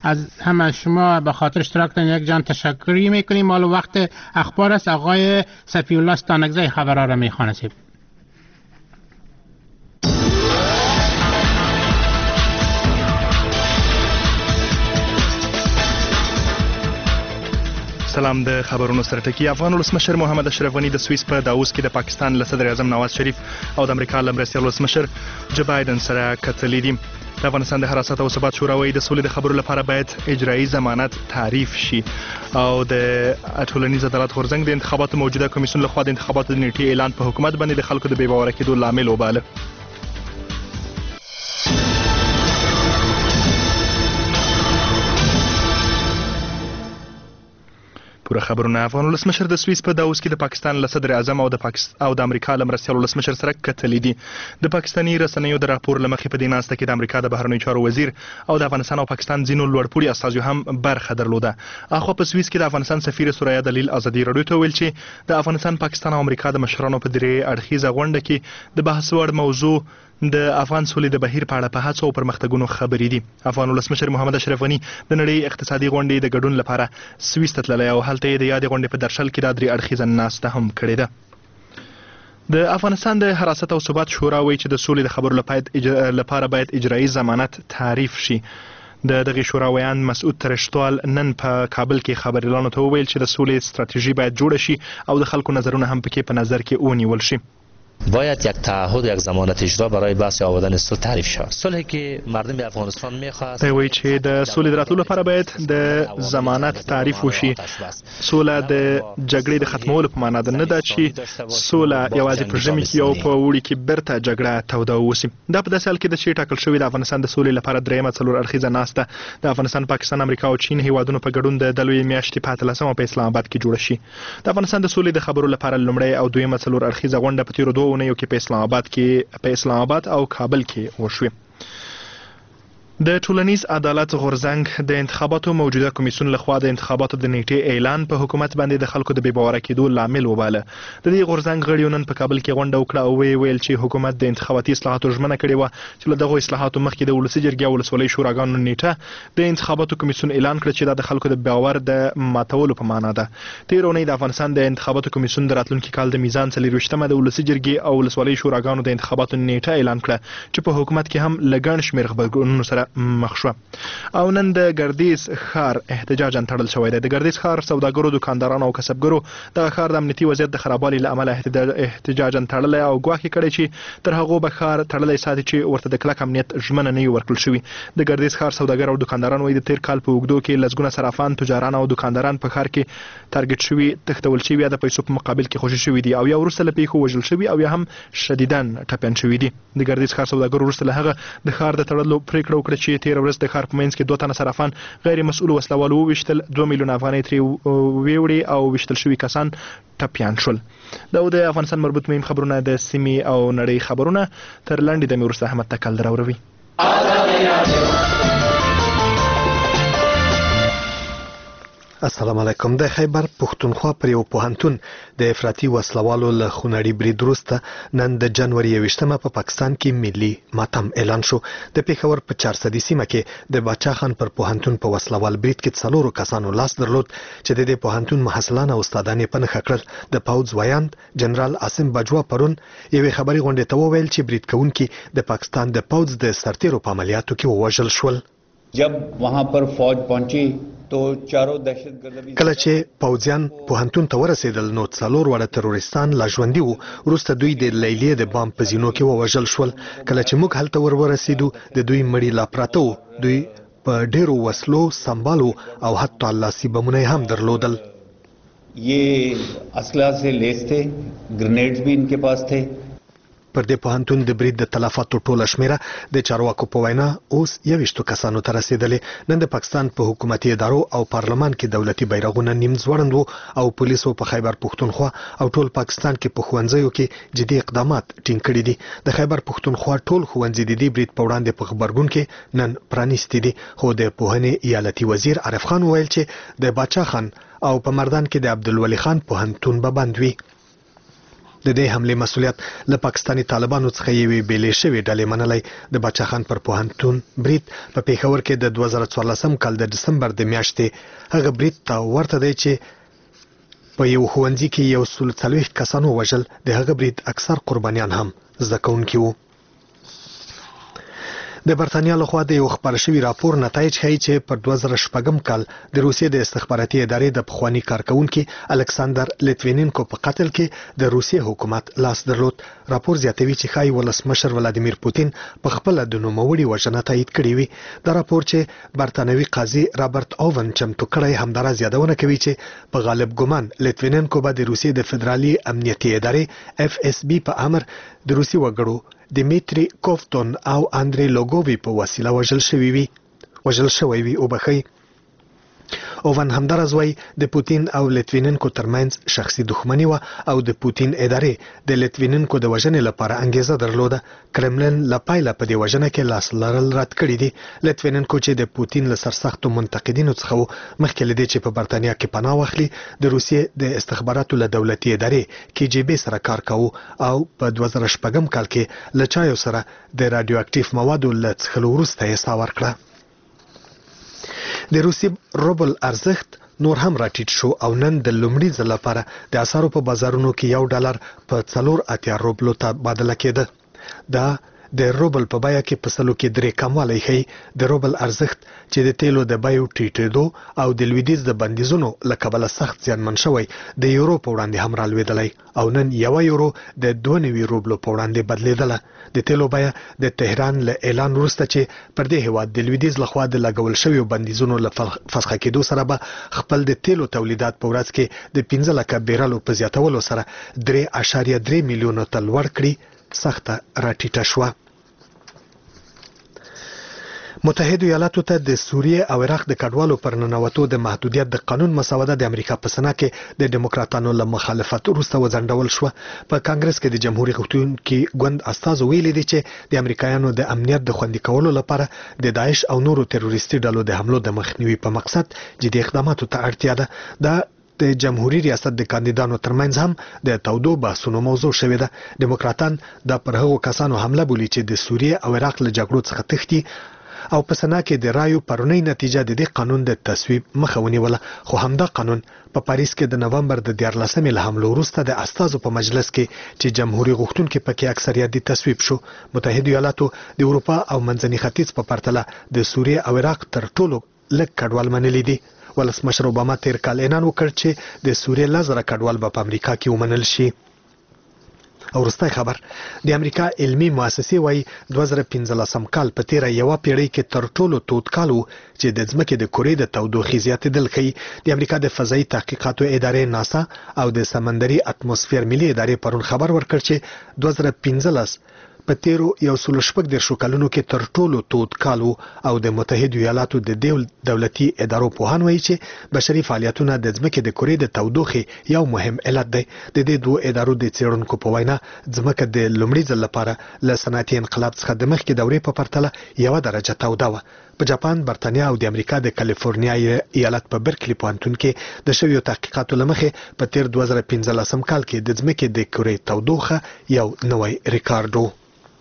از همه شما به خاطر اشتراکتان یک جان تشکری میکنیم. مال وقت اخبار است. آقای صفی الله ستانکزی خبرها را میخوانه. سلام. د خبرونو سره ټکی. افغان ولسمشر محمد اشرف غني د سویس په داووس کې د پاکستان له صدر اعظم نواز شریف او د امریکا له مرستیال ولسمشر جو بایدن سره کتلې دي. د افغانستان د حراست او ثبات شورا وايي د سولې د خبرو لپاره باید اجرایي ضمانت تعریف شي او د ټولنیز عدالت غورځنګ د انتخاباتو موجوده کمیسیون لخوا د انتخاباتو د نیټې اعلان په حکومت باندې د خلکو د بې باوره کېدو لامل وباله. پوره خبرونه. افغان ولسمشر د سویس په داووس کې د پاکستان له صدر اعظم او د امریکا له مرستیال ولسمشر سره کتلې دي. د پاکستاني رسنیو د راپور له مخې په دې ناسته کې د امریکا د بهرنیو چارو وزیر او د افغانستان او پاکستان ځینو لوړپوړي استازو هم برخه درلوده. اخو په سویس کې د افغانستان سفیر سوریا دلیل ازادي راډیو ته ویل چې د افغانستان، پاکستان او امریکا د مشرانو په درې اړخیزه غونډه کې د بحث وړ موضوع د افغان سولې د بهیر په اړه په هڅو او پرمختګونو خبرې دي. افغان ولسمشر محمد اشرف غني د نړۍ اقتصادي غونډې د ګډون لپاره سویس ته تللی او هلته یې د یادې غونډې په درشل کې د درې اړخیزه ناسته هم کړې ده. د افغانستان د حراست او ثبات شورا وایي چې د سولې د خبرو لپاره باید اجرایي ضمانت تعریف شي. د دغه شورا ویان مسعود ترشتوال نن په کابل کې خبريالانو ته وویل چې د سولې ستراتیژي باید جوړه شي او د خلکو نظرونه هم پکې په نظر کې ونیول شي. باید یک تعهد و یک ضمانت اجرا برای بحث آوردن صلح تعریف شود. صلحی که مردم به افغانستان میخواست. وایي چې د سولې د راتلو لپاره باید د ضمانت تعریف وشي. سوله د جګړې د ختمولو په معنا ده، نه ده چې سوله یوازې په ژمي کې او په اوړي کې برته جګړه توده وسی. دا په داسې حال کې ده چې ټاکل شوې د افغانستان د سولې لپاره درېیمه څلور اړخیزه ناسته د افغانستان، پاکستان، امریکا او چین هیوادونو په ګډون د دلوي میاشتې په 13 په اسلام آباد کې جوړه شي. د افغانستان د سولې د خبرو لپاره لومړی او دویمه څلور اړخیزه غونډه په تیرو 2 اونیو کې په اسلام آباد او کابل کې وشوه. د ټولنیز عدالت غورځنګ د انتخاباتو موجوده کمیسیون لخوا د انتخاباتو د نیټې اعلان په حکومت باندې د خلکو د بې باوره کېدو لامل وباله. د دې غورځنګ غړیو نن په کابل کې غونډه وکړه او ویل چې حکومت د انتخاباتي اصلاحاتو ژمنه کړې وه چې له دغو اصلاحاتو مخکې د ولسي جرګې او ولسوالۍ شوراګانو نیټه د انتخاباتو کمیسیون اعلان کړه چې دا د خلکو د باور د ماتولو په معنا ده. تېره اونۍ د افغانستان د انتخاباتو کمیسیون د راتلونکي کال د میزان 24مه د ولسي جرګې او ولسوالۍ شوراګانو د انتخاباتو نیټه اعلان کړه چې په حکومت کې هم له ګڼ شمېر غبرګونونو سره مخ شوه. او نن د ګردیز ښار احتجاجاً تړل شوی دی. د ګردیز ښار سوداګرو، دکاندارانو او کسبګرو دغه ښار د امنیتي وضعیت د خرابوالي له امله احتجاجاً تړلی او ګواښ کړی چې تر هغو به ښار تړلی ساتي چې ورته د کلک امنیت ژمنه نه وي ورکړل شوي. د ګردیز ښار سوداګر او دکانداران وایي د تیر کال په اوږدو کې لسګونه صرافان، تجاران او دکانداران په ښار کې ټارګټ شوي، تښتول شوي یا د پیسو په مقابل کې خوشي شوي دي او یا وروسته له پیښو وژل شوي او یا هم شدیداً ټپیان شوي دي. د ګردیز ښار سوداګرو وروسته له هغه د ښار د تړلو پریکړه وکړه چې تېره ورځ د ښار په منځ کې 2 تنه صرافان غیر مسؤل وسلوالو وویشتل، 2 میلیون افغانۍ ترې ویوړې او ویشتل شوي کسان ټپیان شول. دا د افغانستان مربوط مهم خبرونه د سیمې او نړۍ خبرونه. تر لنډې دمې وروسته احمد تکل دراوروي. السلام علیکم. د خیبر پښتونخوا پر یو پوهنتون د افراطي وسلوالو له خونړي برید وروسته نن د جنوري 28مه په پاکستان کې ملي ماتم اعلان شو. د پیښور په 400 سیمه کې د باچا خان پر پوهنتون په وسلوال برید کې 4 کسانو لاس درلود چې د دې پوهنتون محصلان او استادان یې په نښه کړل. د پوځ ویاند جنرال عاصم باجوا پرون یوې خبري غونډې ته وویل چې برید کوونکي د پاکستان د پوځ د سرتیرو په عملیاتو کې ووژل شول. जब वहां पर फौज पहुंची तो चारों दहशतगर्द کله چې پوځیان پوهنتون ته ورسېدل نو 4 وړه تروریستان لا ژوندي وو. وروسته دوی د لیلیې د بام په زینو کې ووژل شول. کله چې موږ هلته ورسېدو د دوی مړي لا پراته وو. دوی په ډېرو وسلو سمبالو او حتی لاسي بمونه هم درلودل. ये असला से लेस थे, ग्रेनेड्स भी इनके पास थे. پر دې پوهنتون د برید د تلفاتو ټوله شمیره د چارواکو په وینا اوس 21 کسانو ته رسیدلې. نن د پاکستان په حکومتي ادارو او پارلمان کې دولتي بیرغونه نیم ځوړند وو او پولیسو په خیبر پښتونخوا او ټول پاکستان کې په ښوونځیو کې جدي اقدامات ټینګ کړي دي. د خیبر پښتونخوا ټول ښوونځي د دې برید په وړاندې په خبرګون کې نن پرانیستي دي. خو د پوهنې ایالتي وزیر عارف خان ویل چې د باچا خان او په مردان کې د عبدالولي خان پوهنتون به بند وي. د دې حمله مسؤلیت له پاکستاني طالبانو څخه یوې بیلې شوې ډلې منلای. د باچا خان پر پوهنتون برید په پیښور کې د 2014 کال د دسمبر د میاشتې هغه برید ته ورته دی چې په یو ښوونځي کې 140 کسانو وژل. د هغه برید اکثر قربانیان هم زده کوونکي وو. د برتانیا لخوا د یو خبر شوی راپور نتایج ښیي چې پر 2006 کال د روسیې د استخباراتي ادارې د پخوانی کارکونکي الکساندر لیتوینینکو په قتل کې د روسیې حکومت لاس درلود. راپور زیاتوي چې ښایي ولسمشر ولادیمیر پوتین په خپل د نوموړي وژنه تایید کړې وي. دا راپور چې برتانوي قاضي رابرټ اوون چمتو کړی همدارس یادونه کوي چې په غالب ګمان لیتوینینکو به د روسیې د فدرالي امنیتي ادارې FSB په امر د روسي وګړو دیمیتری کوفتون او اندری لوګووی په وسیله وژل شوی وي. وبخښئ. اوون همدارس وایي د پوتین او لیتوینینکو ترمنځ شخصي دښمني وه او د پوتین ادارې د لیتوینینکو د وژنې لپاره انګیزه درلوده. کرملن له پایله په دې وژنه کې لاس لرل رد کړي دي. لیتوینینکو چې د پوتین له سرسختو منتقدینو څخه و، مخکې له دې چې په برتانیا کې پناه واخلي د روسیې د استخباراتو له دولتي ادارې KGB سره کار کاوه او په 2006 کال کې له چایو سره د رادیو اکټیف موادو له څښلو وروسته یې ساه ورکړه. د روسي روبل ارزښت نور هم راټیټ شو او نن د لومړي ځل لپاره د اسعارو په بازارونو کې $1 په 4.8 روبلو تبادله کېده. دا د روبل په بیه کې په سلو کې 3 کموالی ښیي. د روبل ارزښت چې د تیلو د بیو ټیټېدو او د لویدیځ د بندیزونو له کبله سخت زیانمن شوی د یورو په وړاندې هم رالوېدلی او نن 1 یورو د 2 روبلو په وړاندې بدلېدله. د تیلو بیه د تهران له اعلان وروسته چې پر دې هیواد د لویدیځ لخوا د لګول شویو بندیزونو له فسخه کېدو سره به خپل د تیلو تولیدات په ورځ کې د 15 لکه بیرلو په زیاتولو سره 3.3 میلیونو ته لوړ کړي، سخته راټیټه شوه. متحده ایالاتو ته د سوریې او عراق د کډوالو پر ننوتو د محدودیت د قانون مسوده د امریکا په سنا کې د دیموکراتانو له مخالفت وروسته وځنډول شوه. په کانګرس کې د جمهوریت غوښتونکي ګوند استازو ویلي دي چې د امریکایانو د امنیت د خوندي کولو لپاره د داعش او نورو تروریستي ډلو د حملو د مخنیوي په مقصد جدي اقداماتو ته اړتیا ده. دا د جمهوریت ریاست د کاندیدانو ترمنځ هم د تودو بحثونو موضوع شوې ده. دیموکراتان دا پر هغو کسانو حمله بولي چې د سوریې او عراق له جګړو څخه تښتي او په سنا کې د رایو پرونی نتیجه د دې قانون د تصویب مخه ونیوله. خو همدا قانون په پاریس کې د نومبر د 14 له حملو وروسته د استازو په مجلس کې چې جمهوریت غوښتونکي پکې اکثریت دي تصویب شو. متحده ایالاتو د اروپا او منځني ختیځ په پرتله د سوریې او عراق تر ټولو لږ کډوال منلي دي. ولسمشر اوباما تیر کال اعلان وکړ چې د سوریې 1000 کډوال به په امریکا کې ومنل شي. او وروستی خبر د امریکا علمي مؤسسې وایي 2015 کال په تیره یوه پیړۍ کې تر ټولو تود کال و چې د ځمکې د کرې د تودوخې زیاتېدل ښیي. د امریکا د فضایي تحقیقاتو ادارې ناسا او د سمندري اتموسفیر ملي ادارې پرون خبر ورکړ چې 2015 په تیرو 114 کلونو کې تر ټولو تود کال و او د متحده ایالاتو د دولتي ادارو پوهان وایي چې بشري فعالیتونه د ځمکې د کرې د تودوخې یو مهم علت دی. د دې دوه ادارو د څېړونکو په وینا ځمکه د لومړي ځل لپاره له صنعتي انقلاب څخه د مخکې دورې په پرتله 1 درجه توده وه. په جاپان، برتانیا او د امریکا د کالیفورنیا ایالت په برکلی پوهنتون کې د شویو تحقیقاتو له مخې په تیر 2015 کال کې د ځمکې د کرې تودوخه یو نوی ریکارډ و.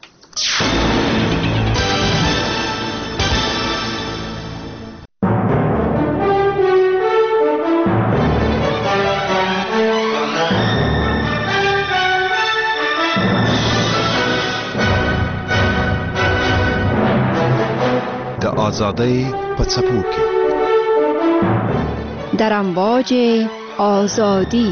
د آزادۍ په څپو کې در امواج آزادی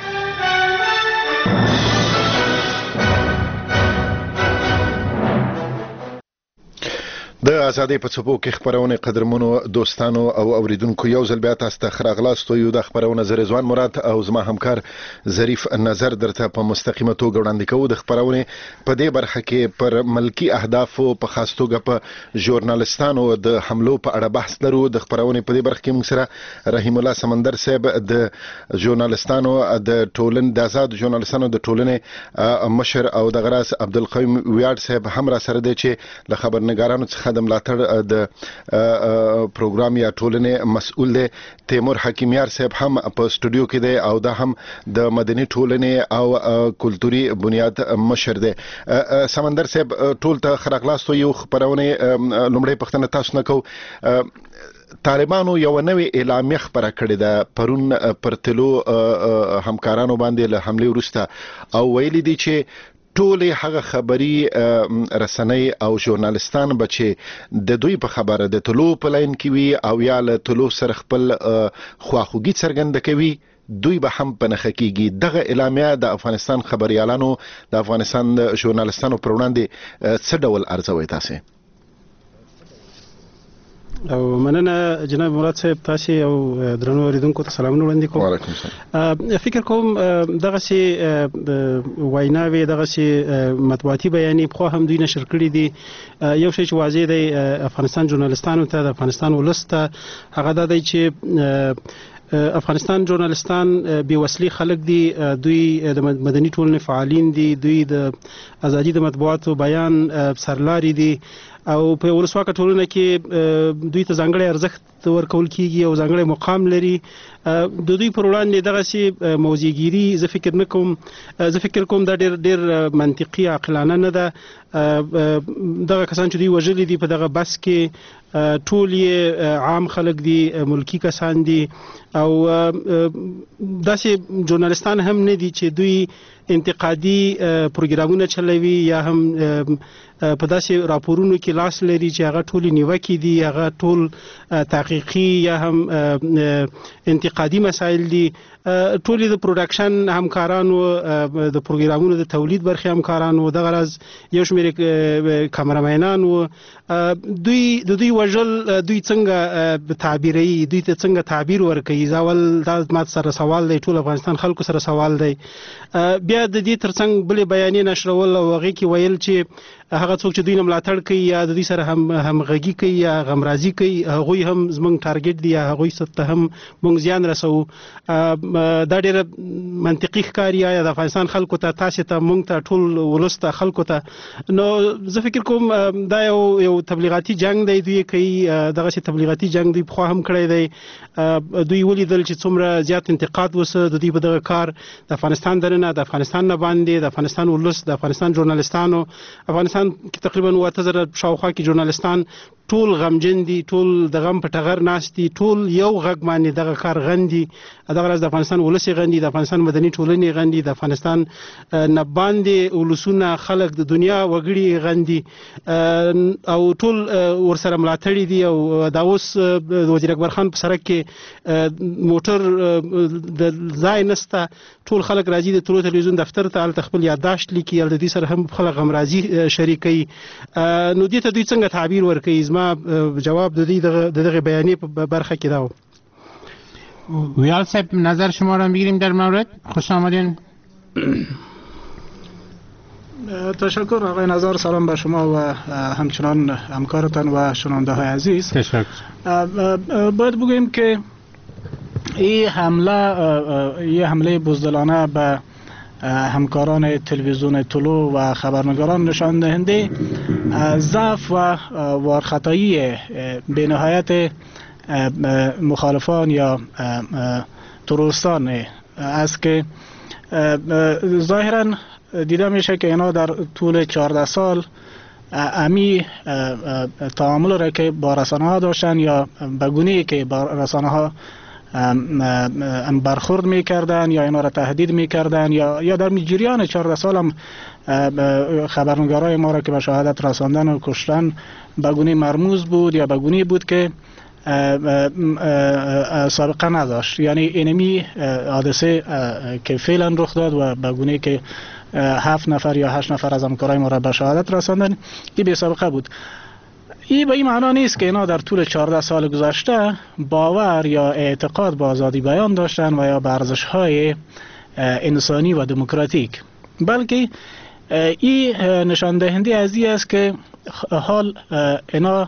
د ازادۍ په څپو کې خبرونه قدرمنو دوستانو او اوریدونکو یو ځل بیا تاسو ته خراغلاست یو د خبرونه زه رضوان مراد او زما همکار ظریف نظر درته په مستقیمه توګه وړاندې کوو. د خبرونه په دې برخه کې پر ملکی اهدافو په خاص توګه په ژورنالستانو د حملو په اړه بحث لرو. د خبرونه په دې برخه کې موږ سره رحیم الله سمندر صاحب د ژورنالستانو د ټولنې د آزاد ژورنالستانو د ټولنې مشر او د غراس عبدالقویم ویاړ صاحب هم را سره دی چې له خبرنګارانو څخه د ملاتړ د پروګرام یا ټولنې مسؤل دی. تیمور حکیمیار صاحب هم په سټوډیو کې دی او دا هم د مدني ټولنې او کلتوري بنیاد مشر دی. سمندر صاحب ټول ته خراغلاستو یو خبرونه لومړی پښتنه تاسو نه کو. طالبانو یو نوې اعلامیه خبره کړې ده پرون پر تلو همکارانو باندې له حمله وروسته او ویلي دي چې ټولې هغه خبري رسنۍ او ژورنالستان بچي د دوی په خبره د تلو په لاین کې وي او یا له تلو سره خپل خواخوږي څرګنده کوي دوی به هم په نخښه کېږي. دغه اعلامیه د افغانستان خبريالانو د افغانستان ژورنالستانو پر وړاندې څه ډول ارزوي تاسو؟ او مننه جناب مراد صاحب، تاسو او درنو اوریدونکو ته سلامونه وړاندې کوم. وعلیکم السلام. فکر کوم دغه سي ویناوي دغه سي مطبوعاتي بیانې خو هم دوی نشر کړی دي. یو شی چې واضح دی افغانستان ژورنالستانو ته د افغانستان ولسته هغه دا دی چې افغانستان ژورنالستان بې وسلې خلک دي، دوی د مدني ټولنې فعالین دي، دوی د ازادي د مطبوعاتو بیان سرلاري دي او په ولسواکه ټولنه کې دوی ته ځانګړی ارزښت ورکول کیږي او ځانګړی مقام لري. د دوی پر وړاندې دغه سي موضوعګيري زه فکر کوم دا ډېر منطقي عاقلانه نه ده. دغه کسان چې دوی وژلي دي په دغه بس کې ټول یې عام خلک دي، ملکی کسان دي او داسې ژورنالستان هم نه دي چې دوی انتقادي پروګرامونه چلوي یا هم په داسې راپورونو کې لاس لري چې هغه ټول نیوکې دي، هغه ټول تحقیقي یا هم انتقادي مسایل دي. ټول د پروډکشن همکارانو، د پروګرامونو د تولید برخې همکارانو، دغه راز یو شمېر کامرامینان وو. دوی وژل دوی څنګه تعبیري، دوی ته څنګه تعبیر ورکوي؟ ځاول دا مات سره سوال دی، ټول افغانستان خلکو سره سوال دی. بیا د دې ترڅنګ بلې بیانې نشرول او هغه کې ویل چې هغه څوک چې دوی نه ملاتړ کوي یا د دوی سره همغږي کوي یا غمرازي کوي هغوی هم زموږ ټارګټ دي یا هغوی ته هم موږ زیان رسوو. دا ډېره منطقي ښکاري یا د افغانستان خلکو ته، تاسې ته، موږ ته، ټول ولس ته، خلکو ته. نو زه فکر کوم دا یو تبلیغاتي جنگ دی دوی کوي. دغسې تبلیغاتي جنگ دوی پخوا هم کړی دی. دوی ولیدل چې څومره زیات انتقاد وسه د دوی په دغه کار د افغانستان دننه، د افغانستان نه باندې، د افغانستان ولس، د افغانستان ژورنالستانو. افغانستان کې تقریبا 8000 شاوخوا کې ژورنالستان ټول غمجن دي، ټول د غم په ټغر ناست دي، ټول یو غږ باندې دغه کار غندي. دغه راز د افغانستان ولس غندي، د افغانستان مدني ټولنې غندي، د افغانستان نه باندې ولسونه خلک د دنیا وګړي غندي او ټول ورسره ملاتړي دي. او دا اوس د وزیر اکبر خان په سرک کې موټر د ځای نسته، ټول خلک راځي د تلو تلویزیون دفتر ته، هلته خپل یادداشت لیکي، هلته دوی سره هم خلک غمرازي شریکوي. نو دې ته دوی څنګه تعبیر ورکوي؟ زما جواب د دغه بیانیه په برخه کې دا و. ویال صاحب نظر شما را میگیریم در مورد. خوش آمدین. تشکر آقای نظر، سلام به شما و همچنان همکارتان و شنونده های عزیز. تشکر. باید بگوییم که این حمله بزدلانه به همکاران تلویزیون طلوع و خبرنگاران نشان دهنده ضعف و وارخطایی بی‌نهایت مخالفان یا تروریستان است که ظاهرا دیده میشه که اینا در طول 14 سال امی تعامل را که با رسانه ها داشتن یا به گونه‌ای که با رسانه ها برخورد میکردن یا اینا را تهدید میکردن یا در جریان 14 سال هم خبرنگارای ما را که به شهادت رساندن و کشتن به گونه مرموز بود یا به گونه بود که سابقه نداشت. یعنی اینمی حادثه که فعلا رخ داد و به گونه که 7 نفر یا 8 نفر از همکارای ما را به شهادت رساندن، این بی سابقه بود. این به این معنا نیست که اینا در طول 14 سال گذشته باور یا اعتقاد به آزادی بیان داشتن و یا به ارزش‌های انسانی و دموکراتیک، بلکه این نشان دهنده از این است که حال اینا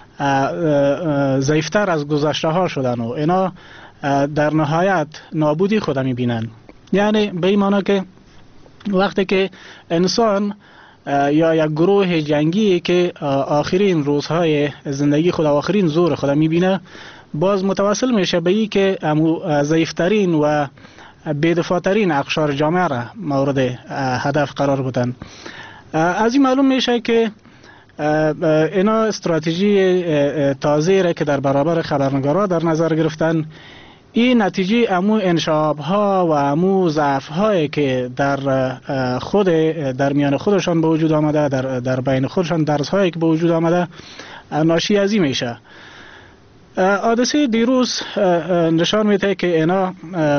ضعیفتر از گذشته ها شدن و اینا در نهایت نابودی خود می‌بینن. یعنی به این معنا که وقتی که انسان یا یک گروه جنگی که آخرین روزهای زندگی خود و آخرین زور خود میبینه، باز متوسل میشه به این که ضعیفترین و بی‌دفاع‌ترین اقشار جامعه را مورد هدف قرار بدن. از این معلوم میشه که اینا استراتژی تازه را که در برابر خبرنگارا در نظر گرفتن، این نتیجه امو انشعاب ها و امو ضعف هایی که در میان خودشان به وجود آمده، در بین خودشان درس هایی که به وجود آمده ناشی از این میشه. حادثه دیروز نشان میده که اینا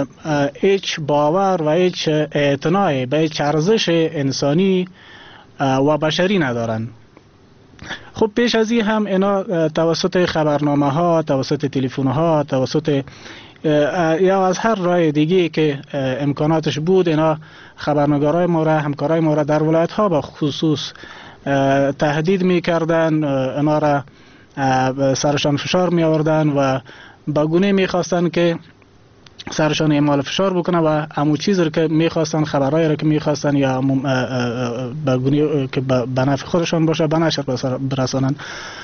هیچ باور و هیچ اعتناع به هیچ ارزش انسانی و بشری ندارن. خب پیش از این هم اینا توسط خبرنامه ها، توسط تلفن ها، توسط یا از هر راه دیگه که امکاناتش بود، اینا خبرنگارای ما را، همکارای ما را در ولایت ها به خصوص تهدید میکردن، اینا را سرشان فشار می آوردن و با گونه می خواستن که سرشان اعمال فشار بکنه و همون چیزی که می خواستن، خبرهایی را که می خواستن یا با گونه که به نفع خودشان باشه به نشر برسانن.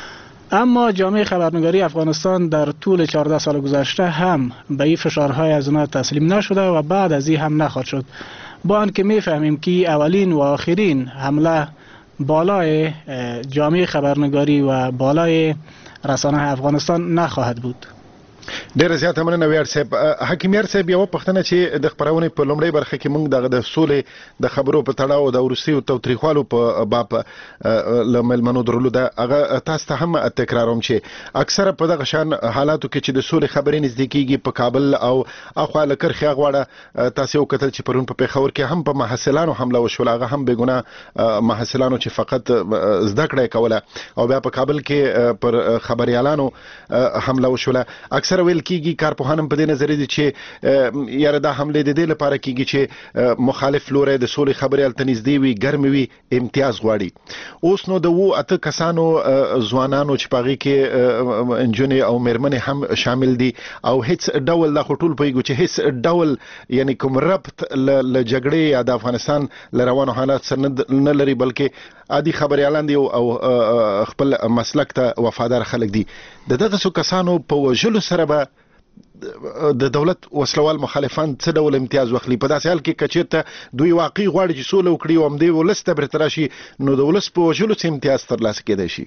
اما جامعه خبرنگاری افغانستان در طول 14 سال گذشته هم به این فشارهای از اونا تسلیم نشده و بعد از این هم نخواهد شد، با آنکه میفهمیم که اولین و آخرین حمله بالای جامعه خبرنگاری و بالای رسانه افغانستان نخواهد بود. ډیر زیات مننه ویاړ صاحب. حکیم یار صاحب، یو پښتنه چې د خبرونې په لومړی برخه کې موږ د سولې د خبرو په تړاو د وروستیو توتریخوالو په باب له مېلمنو درلو ده، هغه تاسو ته هم تکراروم چې اکثره په دغه شان حالاتو کې چې د سولې خبرې نږدې کېږي په کابل او اخوا له کرخې غواړه، تاسو یو کتل چې پرون په پېښور کې هم په محصلانو حمله وشول، هغه هم بېګناه محصلانو چې فقط زده کړه کوله، او بیا په کابل کې پر خبريالانو حمله وشول. اکثره ویل کېږي کارپوهان په دې نظر دي چې یاره دا حمله د دې لپاره کېږي چې مخالف لوري د سولې خبرې الته نږدې وي، ګرم وي، امتیاز غواړي. اوس نو د وو اته کسانو ځوانانو چې پاغي کې انجونې او مېرمنې هم شامل دي او هیڅ ډول د خټول پېګو چې هیڅ ډول یعنی کوم ربط ل جګړې یا د افغانستان لروانو حالات سره نه لري، بلکې عادي خبريالان دي او خپل مسلک ته وفادار خلک دي. دغه څو کسانو په وجلو سره به د دولت وسلوال مخالفان څه ډول امتیاز واخلي؟ په داسې حال کې کچېرته دوی واقعي غواړي چې سوله وکړي او همدې ولس ته برتر شي، نو د ولس په وجلو څه امتیاز ترلاسه کېدای شي؟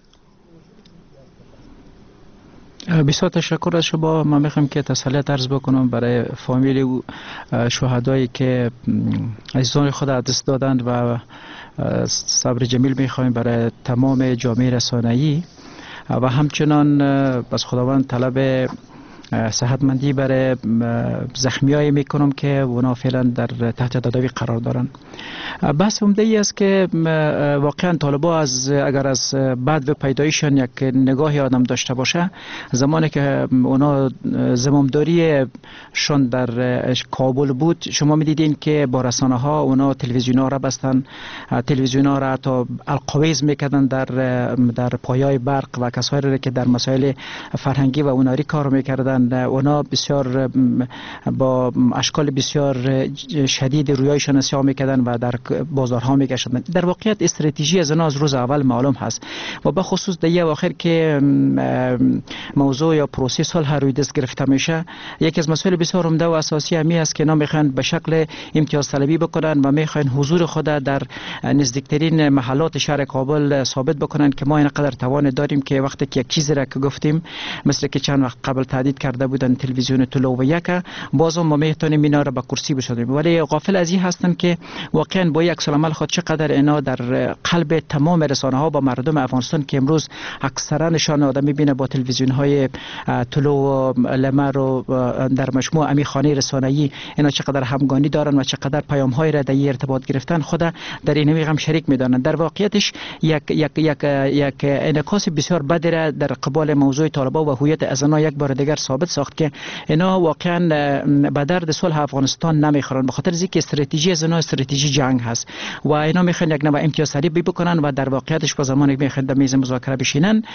بسیار تشکر از شما. من میخوام که تسلیت عرض بکنم برای فامیل شهدایی که عزیزان خود از دست دادند و صبر جمیل میخوایم برای تمام جامعه رسانه‌ای و همچنان از خداوند طلب صحتمندی برای زخمیایی میکنم که اونا فعلا در تحت تداوی قرار دارن. بحث عمده ای است که واقعا طالبا اگر از بعد و پیدایشان یک نگاهی آدم داشته باشه، زمانی که اونا زمامداری شون در کابل بود، شما میدیدین که با رسانه ها اونا تلویزیون ها را بستن، تلویزیون ها را تا القویز میکردن در پایای برق و کسایی را که در مسائل فرهنگی و هنری کار میکردن، اونا بسیار با اشکال بسیار شدید رویایشان نسیاه میکردن و در بازارها میگشتن. در واقعیت استراتژی از اونا از روز اول معلوم هست و به خصوص در یه آخر که موضوع یا پروسه صلح روی دست گرفته میشه، یکی از مسائل بسیار عمده و اساسی همی است که اینا میخوان به شکل امتیاز طلبی بکنن و میخوان حضور خود در نزدیکترین محلات شهر کابل ثابت بکنن که ما اینقدر توان داریم که وقتی که یک چیزی را که گفتیم، مثل که چند وقت قبل تهدید کرده بودن تلویزیون طلوع و یک، بازم ما میتونیم اینا را به کرسی بشونیم. ولی غافل از این هستن که واقعا با یک عکس العمل خود چقدر اینا در قلب تمام رسانه ها با مردم افغانستان که امروز اکثرا نشان آدم میبینه با تلویزیون های طلوع و لمر و در مجموع امی خانه رسانه‌ای اینا چقدر همگانی دارن و چقدر پیام های را در ارتباط گرفتن خود در این هم شریک میدانن. در واقعیتش یک انعکاس بسیار بد را در قبال موضوع طالبان و هویت از آنها یک بار دیگر ثابت ساخت که اینا واقعا به درد صلح افغانستان نمیخورن، به خاطر اینکه استراتژی از اینا استراتژی جنگ هست و اینا میخوان یک نوع امتیازی بکنن و در واقعیتش با زمانی که میخوان در میز مذاکره بشینن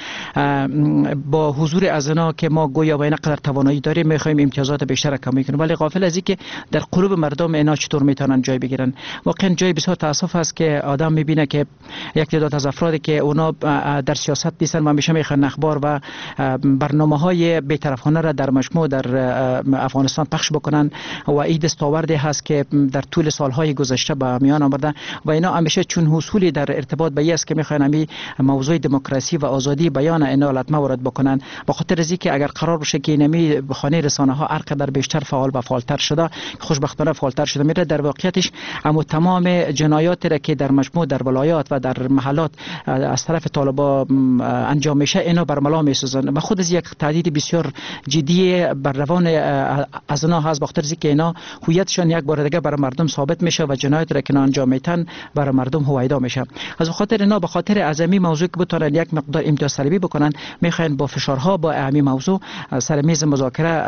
با حضور از اینا که ما گویا با این قدر توانایی داریم میخوایم امتیازات بیشتر کم کنیم، ولی غافل از اینکه در قلوب مردم اینا چطور میتونن جای بگیرن. واقعا جای بسیار تاسف است که آدم میبینه که یک تعداد از افرادی که اونا در سیاست نیستن و همیشه میخوان اخبار و برنامه‌های بی‌طرفانه را در مجموع در افغانستان پخش بکنن و این دستاوردی هست که در طول سالهای گذشته به میان آمده و اینا همیشه چون حصولی در ارتباط به است که میخوان همین موضوع دموکراسی و آزادی بیان اینا لطمه وارد بکنن، به خاطر از اینکه اگر قرار باشه که اینمی خانه رسانه ها هر قدر بیشتر فعال و فعالتر شده، خوشبختانه فعالتر شده میره، در واقعیتش اما تمام جنایاتی را که در مجموع در ولایات و در محلات از طرف طالبا انجام میشه اینا برملا میسازن و خود از یک تهدید بسیار جدی بر روان از اینا هست، به خاطر اینکه اینا هویتشان یک بار دیگه برای مردم ثابت میشه و جنایت را که انجام میتن برای مردم هویدا میشه. از خاطر اینا به خاطر عظمی موضوع که بتونن یک مقدار امتیاز طلبی بکنن میخواین با فشارها با اهمی موضوع سر میز مذاکره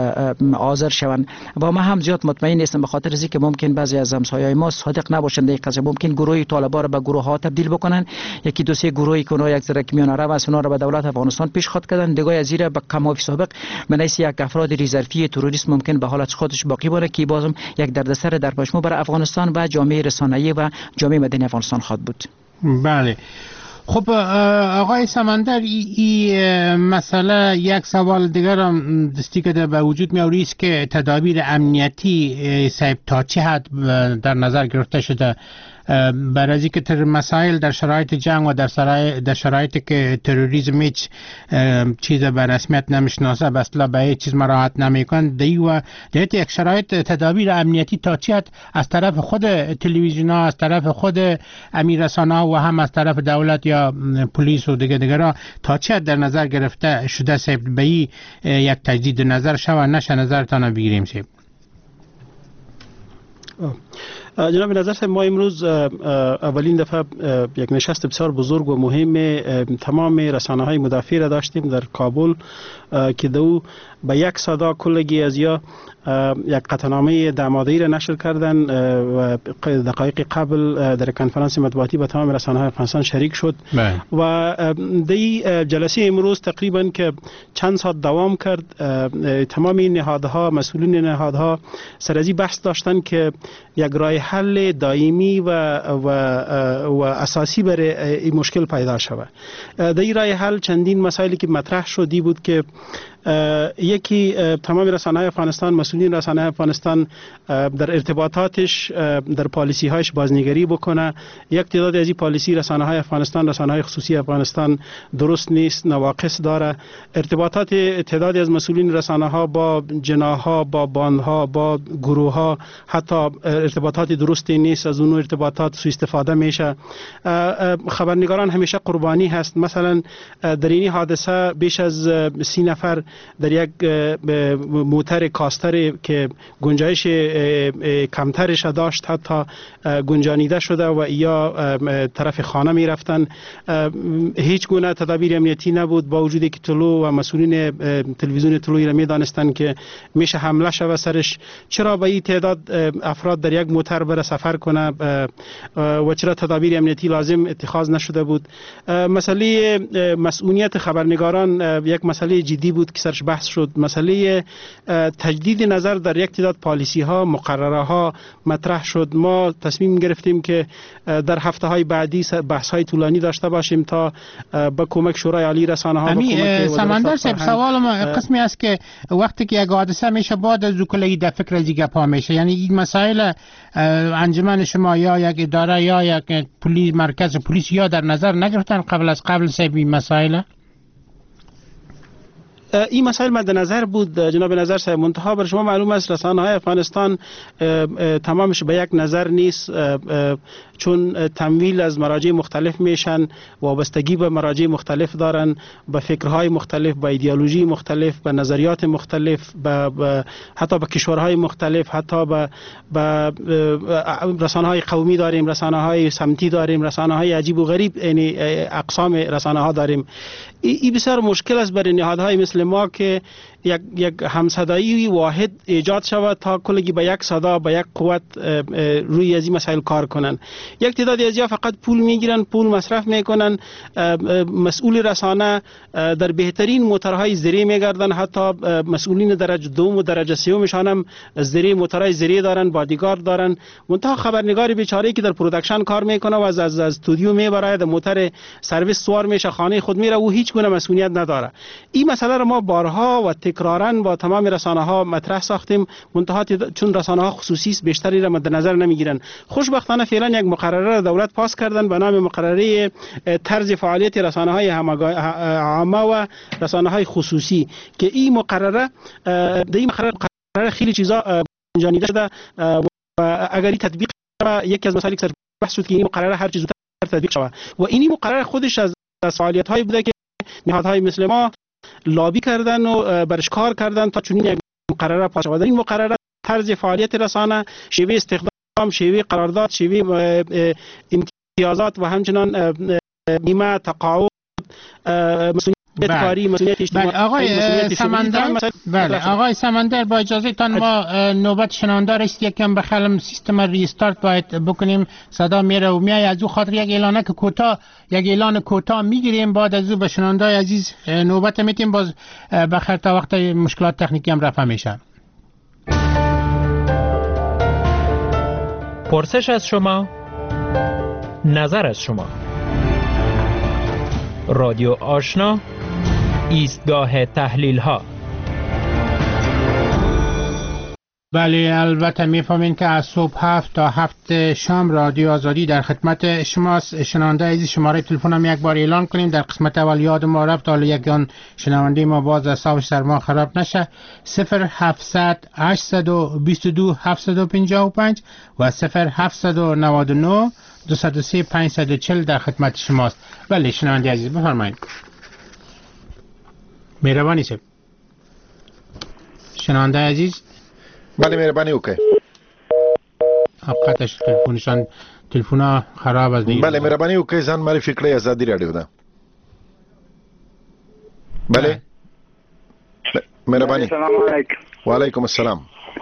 حاضر شوند و ما هم زیاد مطمئن نیستم به خاطر اینکه ممکن بعضی از همسایه‌های ما صادق نباشند در قضیه، ممکن گروه طالبان را به گروه ها تبدیل بکنن، یکی دو سه گروهی که اونها یک ذره میان عرب است اونا را به دولت افغانستان پیشخواد کردن، دیگه از زیر به کمافی سابق منیس یک افراد ریزرفی تروریست ممکن به حالت خودش باقی بمونه که بازم یک دردسر در مجموع برای افغانستان و جامعه رسانه‌ای و جامعه مدنی افغانستان خواهد بود. بله. خب آقای سمندر این مسئله یک سوال دیگر هم دستی که به وجود می آوری است که تدابیر امنیتی صاحب تا چه حد در نظر گرفته شده برای اینکه تر مسائل در شرایط جنگ و در شرایطی که تروریسم هیچ چیز به رسمیت نمیشناسه به اصطلاح به هیچ چیز مراعات نمیکنه و در یک شرایط تدابیر امنیتی تا چه حد از طرف خود تلویزیون ها، از طرف خود امیر رسانه ها و هم از طرف دولت یا پلیس و دیگران تا چه حد در نظر گرفته شده صاحب به یک تجدید نظر شوه نشه نظرتان بگیریم صاحب؟ جناب نظر ما امروز اولین دفعه یک نشست بسیار بزرگ و مهم تمام رسانه‌های مدافع را داشتیم در کابل که دو به یک صدا کلگی از یا یک قطعنامه دماده‌ای را نشر کردن و دقایق قبل در کنفرانس مطبوعاتی با تمام رسانه‌های افغانستان شریک شد و دی جلسه امروز تقریبا که چند ساعت دوام کرد. تمام نهادها، مسئولین نهادها سر از این بحث داشتن که یک راه حل دائمی و اساسی برای این مشکل پیدا شود. در این راه حل چندین مسائلی که مطرح شدی بود که یکی تمام رسانه‌های افغانستان، مسئولین رسانه‌های افغانستان در ارتباطاتش در پالیسی هایش بازنگری بکنه. یک تعداد از این پالیسی رسانه‌های افغانستان، رسانه‌های خصوصی افغانستان درست نیست، نواقص داره. ارتباطات تعدادی از مسئولین رسانه‌ها با جناح‌ها، با باندها، با گروه‌ها حتی ارتباطات درستی نیست، از اون ارتباطات سوء استفاده میشه. خبرنگاران همیشه قربانی هست. مثلا در این حادثه بیش از 30 نفر در یک موتر کاستر که گنجایش کمترش داشت حتی گنجانیده شده و یا طرف خانه می رفتن. هیچ گونه تدابیر امنیتی نبود با وجودی که طلوع و مسئولین تلویزیون طلوعی را می دانستند که میشه حمله شود سرش. چرا با این تعداد افراد در یک موتر بره سفر کنه و چرا تدابیر امنیتی لازم اتخاذ نشده بود؟ مسئله مسئولیت خبرنگاران یک مسئله جدی بود که سرش بحث شد. مسئله تجدید نظر در یک تعداد پالیسی ها، مقرره ها مطرح شد. ما تصمیم گرفتیم که در هفته های بعدی بحث های طولانی داشته باشیم تا با کمک شورای عالی رسانه ها سمندر صاحب سوال ما قسمی است که وقتی که یک حادثه میشه بعد از کلی در فکر دیگه پا میشه، یعنی این مسائل انجمن شما یا یک اداره یا یک پلیس مرکز پلیس یا در نظر نگرفتن قبل صاحب این مسائل؟ این مسائل مد نظر بود جناب نظر صاحب، منتها بر شما معلوم است رسانه‌های افغانستان تمامش به یک نظر نیست، چون تمویل از مراجع مختلف میشن، وابستگی به مراجع مختلف دارن، به فکرهای مختلف، به ایدئولوژی مختلف، به نظریات مختلف، حتی به کشورهای مختلف، حتی به رسانه‌های قومی داریم، رسانه‌های سمتی داریم، رسانه‌های عجیب و غریب، یعنی اقسام رسانه‌ها داریم. این بسیار مشکل است برای نهادهای مثل ما که یک همصدایی واحد ایجاد شود تا کلگی به یک صدا به یک قوت روی از این مسائل کار کنن. یک تعدادی از یا فقط پول میگیرن، پول مصرف میکنن، مسئول رسانه در بهترین موتورهای زری میگردن، حتی مسئولین درجه دوم و درجه سومشان هم زری موتورهای زری دارن، بادیگارد دارن. منتها خبرنگار بیچاره که در پروداکشن کار میکنه و از استودیو میبره، در موتور سرویس سوار میشه، خانه خود میره، او هیچ گونه مسئولیت نداره. این مسئله را ما بارها و تکرارا با تمام رسانه ها مطرح ساختیم، منتها چون رسانه ها خصوصی بیشتری را مد نظر نمیگیرن. خوشبختانه فعلا یک مقرره را دولت پاس کردن به نام مقرره طرز فعالیت رسانه های عامه و رسانه های خصوصی که این مقرره خیلی چیزا جانیده شده و اگر این تطبیق یکی از مسائلی که بحث شد که این مقرره هر چیز زودتر تطبیق شود و این مقرره خودش از فعالیت های بوده که نهادهای مثل ما لابی کردن و برش کار کردن تا چنین یک مقرره پاس شود. این مقرره طرز فعالیت رسانه، شیوه استخدام، شیوه قرارداد، شیوه امتیازات و همچنان بیمه، تقاعد، بدکاری، مسئولیت اجتماعی. آقای سمندر با اجازه تان ما نوبت شنوندار است، یکم بخلم سیستم ریستارت باید بکنیم، صدا میره و میای، از او خاطر یک اعلان کوتاه میگیریم، بعد از او به شنوندای عزیز نوبت میتیم، باز بخیر تا وقت مشکلات تکنیکی هم رفع میشه. پرسش از شما، نظر از شما. رادیو آشنا، ایستگاه تحلیل ها. بله، البته میفهمین که از صبح 7 تا 7 شام رادیو آزادی در خدمت شماست. شنونده عزیز، شماره تلفن هم یک بار اعلان کنیم. در قسمت اول یاد ما رفت، حالا یکان شنونده ما باز اعصابش در ما خراب نشه. 0700 822 755 و 0799 203 540 در خدمت شماست. بله شنونده عزیز بفرمایید. مهربانی صاحب. شنونده عزیز. بله مهربانی وکړئ. حقیقتش تلفون خراب از دیگه. بله مهربانی وکړئ ځان معرفي کړئ. آزادي رادیو ده. بله مهربانی. السلام علیکم. وعلیکم السلام.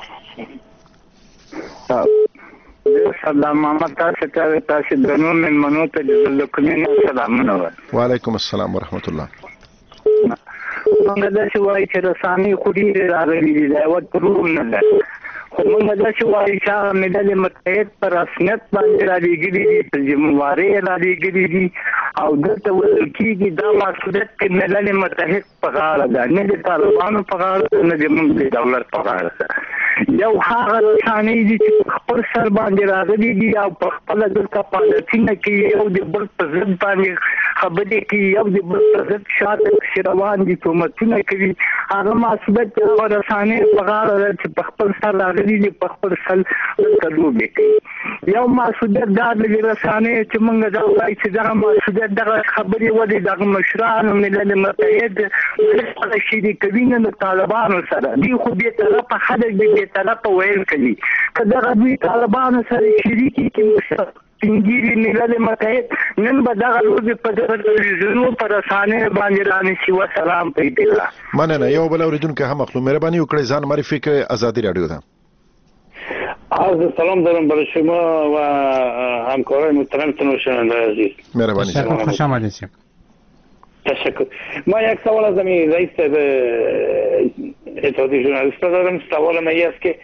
سلام محمد تاسو د نور من منو ته د کومین سلامونه. وعلیکم السلام ورحمت الله. موږ د شوای چې رساني خوري راغلي دي او ترور نه ده. خو موږ د شوای چې ملل متحد پر رسمیت باندې راځي دي، په جمهوریت راځي دي او دلته ویل کېږي دا مسؤلیت کې ملل متحد په غاړه ده، نه د طالبانو په غاړه، نه د موږ د دولت په غاړه ده. یو هغه رسانې دي چې خپل سر باندې راغلي دي او په خپل دلته پالیسینه کې یو د بل په ضد باندې خبرې کوي، یو د بل په ضد شاته روان دي، کومتونه کوي. هغه مسؤلیت هغه رسانې په غاړه ده چې په خپل سر راغلي دي، په خپل سر دلته لوبې کوي. یو مسؤلیت دا د رسانې چې موږ دا وایي چې دغه مسؤلیت دغه خبرې ولې دغه مشران ملل متحد هغه شریکوي نه د طالبانو سره دي، خو بې طرفه خلک دي طرف ویل کوي که دغه دوی طالبانو سره شریکي کې سپینګیري ملل متحد نن به دغه لوبې په دغه تلویزیونو په رسانې باندې رانیسي. وسلام پیدا مننه. یو بل اورېدونکی هم اخلو. مهرباني وکړئ ځان معرفي کړئ. آزادی رادیو ده. عرض سلام دارم برای شما و همکارای محترمتون و شنونده عزیز. مهربانی. تشکر. خوش آمدید. تشکر. ما یک سوال از همین رئیس اتحادیه ژورنالیست‌ها دارم. سوال من این است که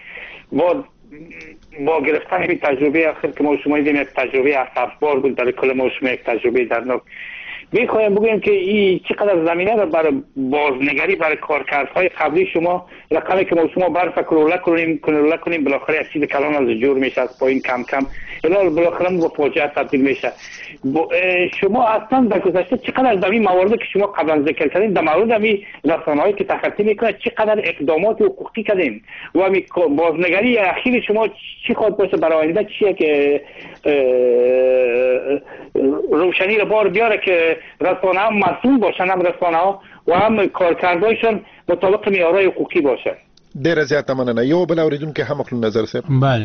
با گرفتن این تجربه اخیر که ما شما دیدیم یک تجربه اسفبار بود، برای کل ما شما یک تجربه دردناک، میخوایم بگویم که این چقدر زمینه رو برای بازنگری برای کارکردهای قبلی شما رقمی که ما شما برف کروله کنیم بالاخره یک چیز کلان از جور میشه، از پایین کم کم الا بالاخره با فاجعه تبدیل میشه. شما اصلا در گذشته چقدر در این مواردی که شما قبلا ذکر کردین در مورد همین رسانه‌هایی که تخطی میکنه چقدر اقدامات حقوقی کردین و همین بازنگری اخیر شما چی خواهد باشه برای آینده؟ چیه که روشنی رو بار بیاره که رسانه ها مسئول باشن، هم رسانه ها و هم کارکردهایشان مطابق معیارهای حقوقی باشه. ډیره زیاته مننه. یو بل اوریدونکي هم خپل نظر صاحب. بله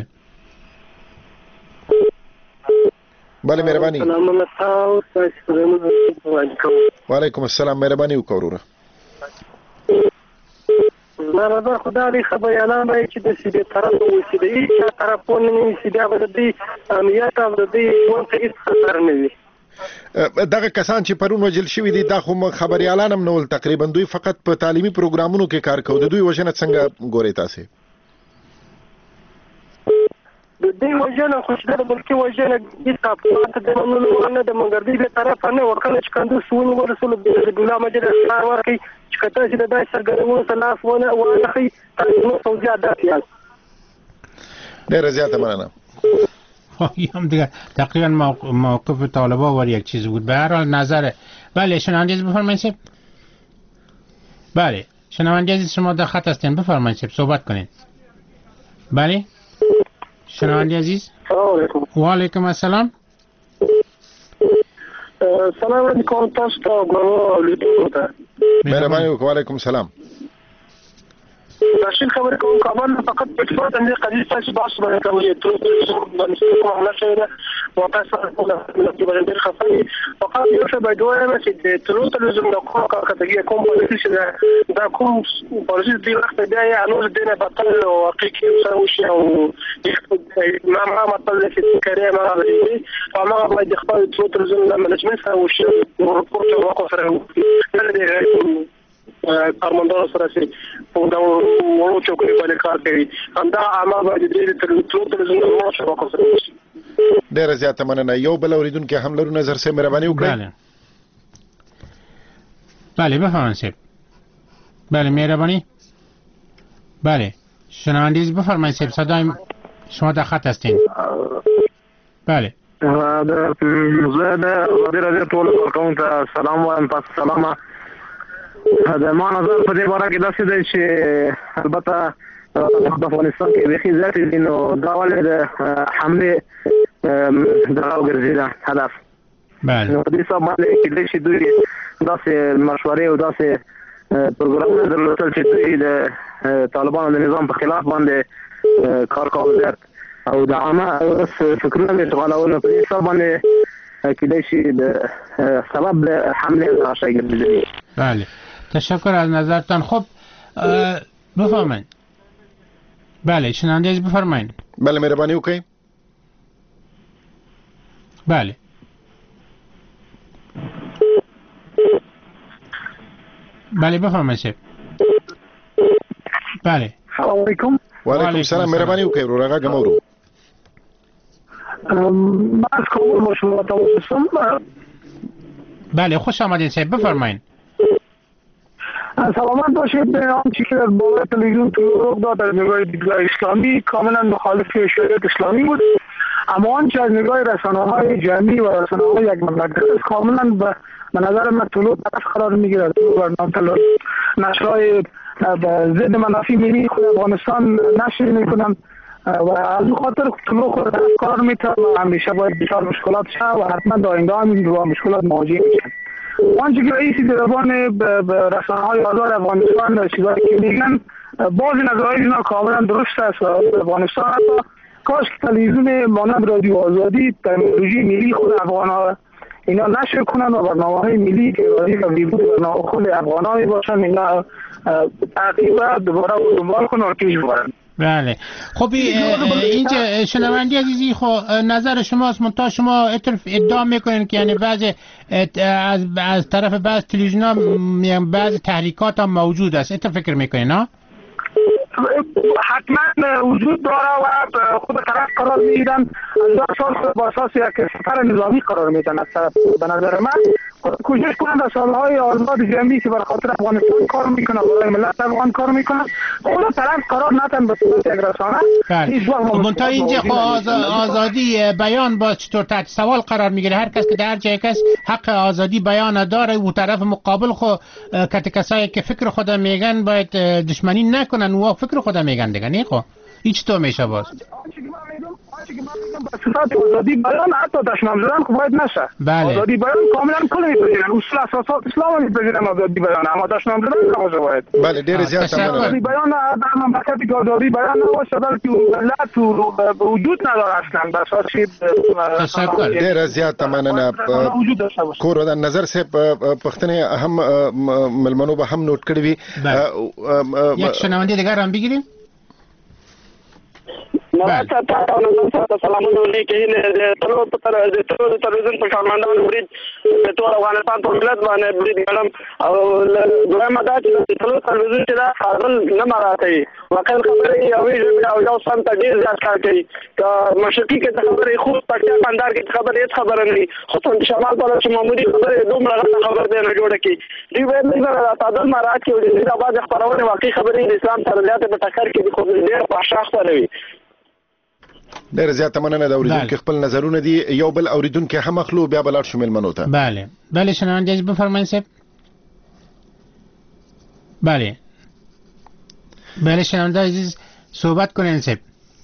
بله مهرباني. السلام وعلیکم السلام. مهرباني وکړه. نظر خدا دی خبر اعلان راځي چې د سیده طرف وسی دی چې طرفونه نه سیده به دی امنیت او د دې وانت هیڅ خطر نه وي. دغه کسان چې پرون وجل شوی دي دا خو خبري اعلان هم نول تقریبا دوی فقط په تعلیمي پروګرامونو کې کار کوي. د دوی وجنه څنګه ګوري تاسو؟ د دې وجنه خو چې د بلکې وجنه هیڅ اپات د منلو نه د مګردي به طرف نه ورکل چې کنده سونی ورسول د ګلام مجلس کار ورکي چې کته چې د دای سرګرمونو تلاف ونه ولخي نو توجیه داتیال. ډیر زیاته مننه. هم دیگه تقریبا موقف طالبا و یک چیز بود. به هر حال نظر بله شنونده بفرمایید. بله شنونده عزیز شما در خط هستین بفرمایید صحبت کنید. بله شنونده عزیز و علیکم السلام. سلام علیکم تاسو ته غواړم لیدو ته مهرباني وکړئ. وعلیکم السلام. راشد خبر کوم کابل فقط په څو باندې قضیه تاسو بحث باندې کوي ته باندې کوم نه شي دا وتاسو په باندې خفای فقط یو څه بده چې د تلو تلویزیون د کوم کارکتګي کوم پالیسي دا کوم پالیسي دی وخت دی یا نور دینه بطل واقعي سره وشي او ما مطلب چې کړي ما غوړي او ما باید خپل تلو تلویزیون د منیجمنت سره وشي او راپورټ ورکړم سره نه دی کارمندانو سره چې په دا وو چوکۍ باندې کار کوي همدا عامه باندې د تلو تلویزیون ورو شبکو سره وشي. ډیر زیاته مننه. یو بل اوریدونکو هم لرو نظر سه مهرباني وکړئ. بله بفرمایید. بله مهربانی. بله شنوندگی بفرمایید صدای شما در خط هستین. بله زه د رادیو ټول کارکون ته سلام وایم. تاسو سلام. دا ما نظر په دې باره کې داسې دی چې البته د افغانستان کې بيخي زیات دي نو دا ولې د حمله دا وګرځیدا هدف. بله نو دې سبا باندې چې دوی داسې مشورې او داسې پروګرامونه درلودل چې دوی د طالبانو د نظام په خلاف باندې کار کول او د عامه فکرونه به غلاونه په دې سبا باندې کې د سبب د حمله راشي ګرځیدي. بله تشکر از نظرتان. خب بفرمایید. بله شنونده عزیز بفرمایید. بله مهربانی وکړئ. بله بله بفرمایید. بله سلام علیکم. و علیکم السلام. مهربانی وکړئ ورغه ګمورو. باز کوم شما تاسو بله خوش آمدین صاحب بفرمایید. سلامت باشید. آنچه که در بالا تلویزیون رخ داد از نگاه دیدگاه اسلامی کاملا مخالف شریعت اسلامی بود، اما آنچه از نگاه رسانه‌های جمعی و رسانه‌های یک مملکت کاملا به نظر من طلوع طرف قرار میگیرد. نشرهای ضد منافع ملی خود افغانستان نشر میکنن و از این خاطر طلوع خود طرف قرار میتونه و همیشه باید بسیار مشکلات شه و حتما در آینده هم با مشکلات مواجه میشن. آنچه که رئیس دیوان رسانه‌های آزاد افغانستان چیزایی که میگن بعضی نظرهای اینا کاملا درست است. افغانستان حتی کاش که تلویزیون مانند رادیو آزادی تکنولوژی ملی خود افغان‌ها اینا نشر کنن و برنامه‌های ملی که رادیو و ویبود برنامه خود افغان‌ها باشن اینا تقریبا دوباره دنبال کنن و پیش برن. بله خب اینجا شنوندی عزیزی خب نظر شماست منتها شما ادعا میکنین که یعنی بعضی از طرف بعض تلویزیون‌ها بعض تحریکات هم موجود است. اینطور فکر میکنین ها؟ حتما وجود داره و خود طرف قرار میدن با اساس یک سفر نظامی قرار میدن. از طرف به نظر من کوشش کنند از سالهای آزاد جمعی که بر خاطر افغانستان کار میکنن برای ملت افغان کار میکنن خود طرف قرار ندن به صورت یک رسانه. منتها اینجا آزادی بیان با چطور تحت سوال قرار میگیره؟ هر کس که در جای کس حق آزادی بیان داره و طرف مقابل خود کسایی که فکر خود میگن باید دشمنی نکنن و فکر خود میگن دیگه نه خب هیچ تو میشه باز صفات آزادی بیان حتی دشمن زدن خب باید نشه. بله. آزادی بیان کاملا کل میپذیرن، اصول اساسات اسلام میپذیرن آزادی بیان، اما دشمن زدن نباشه باید. بله ډیر زیات مننه. آزادی بیان در مملکتی که آزادی بیان نباشه بلکه ملت وجود نداره اصلا بس تشکر. ډیر زیات مننه. کور د نظر صاحب پښتنه هم ملمنو به هم نوٹ کړی وي. یک شنونده دیگر هم بگیریم. نواز صاحب سلامونه لیکي تلو تلویزیون په کارمندانو برید په ټول افغانستان په ملت باندې برید کړم او دویمه دا چې تلو تلویزیون چې دا فاضل نه مراته وکیل خبرې او یو سم ته ډیر ځات کار کوي که مشرقي کې خبرې خو پټیا بندر کې خبرې هیڅ خبره نه دي خو په شمال په چې معمولی خبرې دومره خبر دی نه جوړه کی دی وایي نه فاضل مراته کې د بعض خبرونه واقعي خبرې د اسلام سره زیاته په ټکر کې دي خو ډیر په شاخ خبروي. ډیر زیات مننه. د اوریدونکو خپل نظرونه دي، یو بل اوریدونکو هم اخلو بیا بلار شامل منو ته. بله شنونده عزیز بفرمایید صاحب. بله شنونده عزیز صحبت کنین صاحب.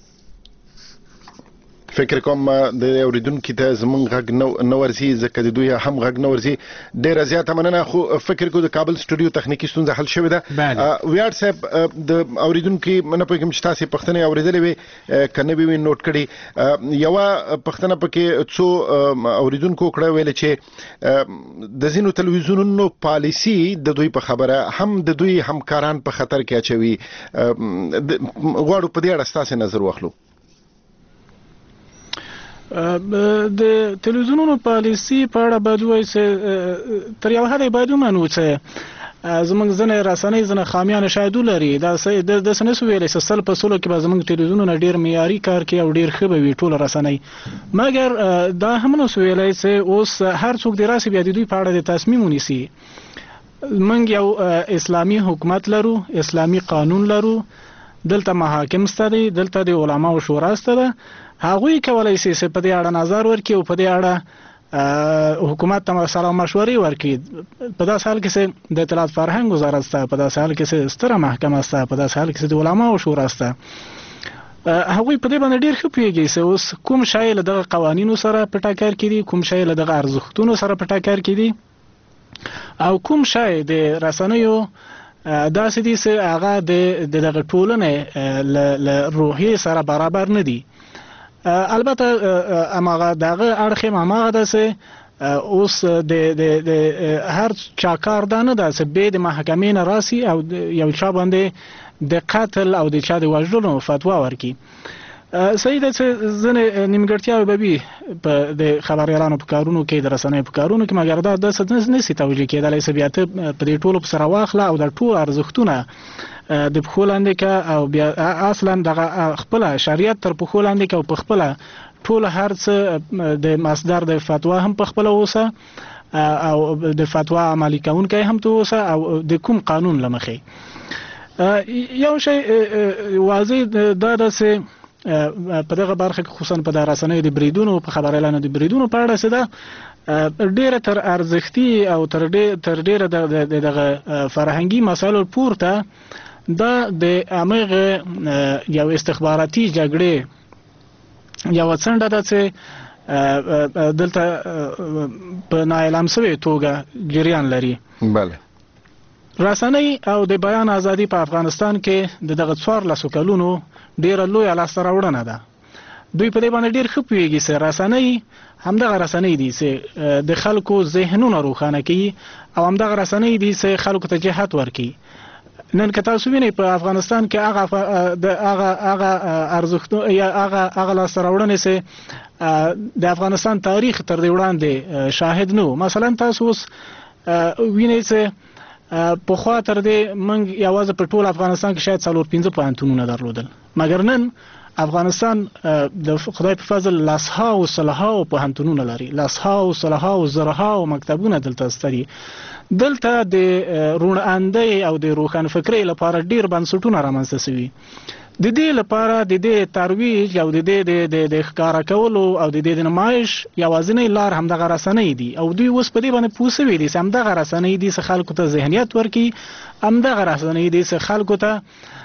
فکر کوم د اوریدونکو ته زمونږ غږ نو ورسي ځکه د دوی هم غږ نو ورسي. ډیر زیات مننه. خو فکر کو د کابل سټوډیو تخنیکی ستونزه حل شوې ده. ویاړ صاحب د اوریدونکو نه پوهیږم چې تاسو پښتنه اوریدلې وي کنه به نوٹ کړي. یو پښتنه پکې څو اوریدونکو کړه ویل چې د زینو تلویزیونونو پالیسی د دوی په خبره هم د دوی همکاران په خطر کې اچوي. غواړو په دې اړه تاسو نظر واخلو. د تلویزیونونو پالیسی په اړه باید وایي چې تر یو حده باید ومنو چې زموږ ځینې رسنۍ ځینې خامیان شاید ولري. داسې نشو ویلی چې سل په سلو کې به زموږ تلویزیونونه ډېر معیاري کار کوي او ډېر ښه به وي ټوله رسنۍ، مګر دا هم نشو ویلی چې اوس هر څوک د راسي بیا د دوی په اړه د تصمیم ونیسي. موږ یو اسلامي حکومت لرو، اسلامي قانون لرو، دلته محاکم شته دي، دلته د علماو شورا شته ده. هغوی کولی شي چې په دې اړه نظر ورکړي او په دې اړه حکومت ته سره مشورې ورکړي. په داسې حال کې چې د اطلاعات فرهنګ وزارت شته، په داسې حال کې چې ستره محکمه شته، په داسې حال کې چې د علماو شورا شته. هغوی په دې باندې ډېر ښه پوهېږي چې اوس کوم شی له دغه قوانینو سره په ټکر کې دي، کوم شی له دغه ارزښتونو سره په ټکر کې دي او کوم شی د رسنیو داسې دي چې هغه د دغه ټولنې له روحیې سره برابر نه دي. البته اماغه دغه اړخ هماغه ده چې اوس د هر چا کار ده نه ده چې به د محکمې نه راسي او یو چا باندې د قتل او د چا د وژلو فتوا ورکړي. صحیح ده چې ځینې نیمګړتیاوې به وي په د خبریالانو په کارونو کې، د رسنیو په کارونو کې، مګر دا داسې نشي توجیه کېدلی چې بیا ته په دې ټولو په سره واخله او د ټول ارزښتونه د پښو لاندې که او بیا اصلا دغه خپله شریعت تر پښو لاندې که او په خپله ټول هر څه د مصدر د فتوا هم په خپله اوسه او د فتوا عملي کوونکی هم ته اوسه او د کوم قانون له مخې. یو شی واضح دا ده چې په دغه برخه کې خصوصا په د رسنیو د بریدونو په خبریالانو د بریدونو په اړه چې ده ډیره تر ارزښتي او تر ډیره دغه فرهنګي مسایلو پورته دا د امغه یو استخباراتي جګړې یو څنډه ده چې دلته په نااعلان شوې توګه جریان لري. بله رسنۍ او د بیان ازادي په افغانستان کې دغه 14 کلونو ډیره لویه لاسته راوړنه ده. دوی په دې باندې ډیر ښه پوهېږي چې رسنۍ همدغه رسنۍ دي چې د خلکو ذهنونه روښانه کوي او همدغه رسنۍ دي چې خلکو ته جهت ورکوي. نن که تاسو وینئ په افغانستان کې هغه ارزښتونه یا هغه لاسته راوړنې چې د افغانستان تاریخ تر دې وړاندې شاهد نه و. مثلا تاسو اوس وینئ چې پخوا تر دې موږ یوازې په ټول افغانستان کې شاید 4-5 پوهنتونونه درلودل، مګر نن افغانستان د خدای په فضل لسهاو سلهاو پوهنتونونه لري، لسهاو سلهاو زرهاو مکتبونه دلته ستري. دلته د روڼاندۍ او د روښانفکرۍ لپاره ډیر بنسټونه رامنځته شوي. د دې لپاره د دې ترویج او د دې د ښکاره کولو او د دې د نمایش یوازینۍ لار همدغه رسنۍ دي او دوی اوس په دې باندې پوه شوي دي چې همدغه رسنۍ دي چې خلکو ته ذهنیت ورکړي، همدغه رسنۍ دي چې خلکو ته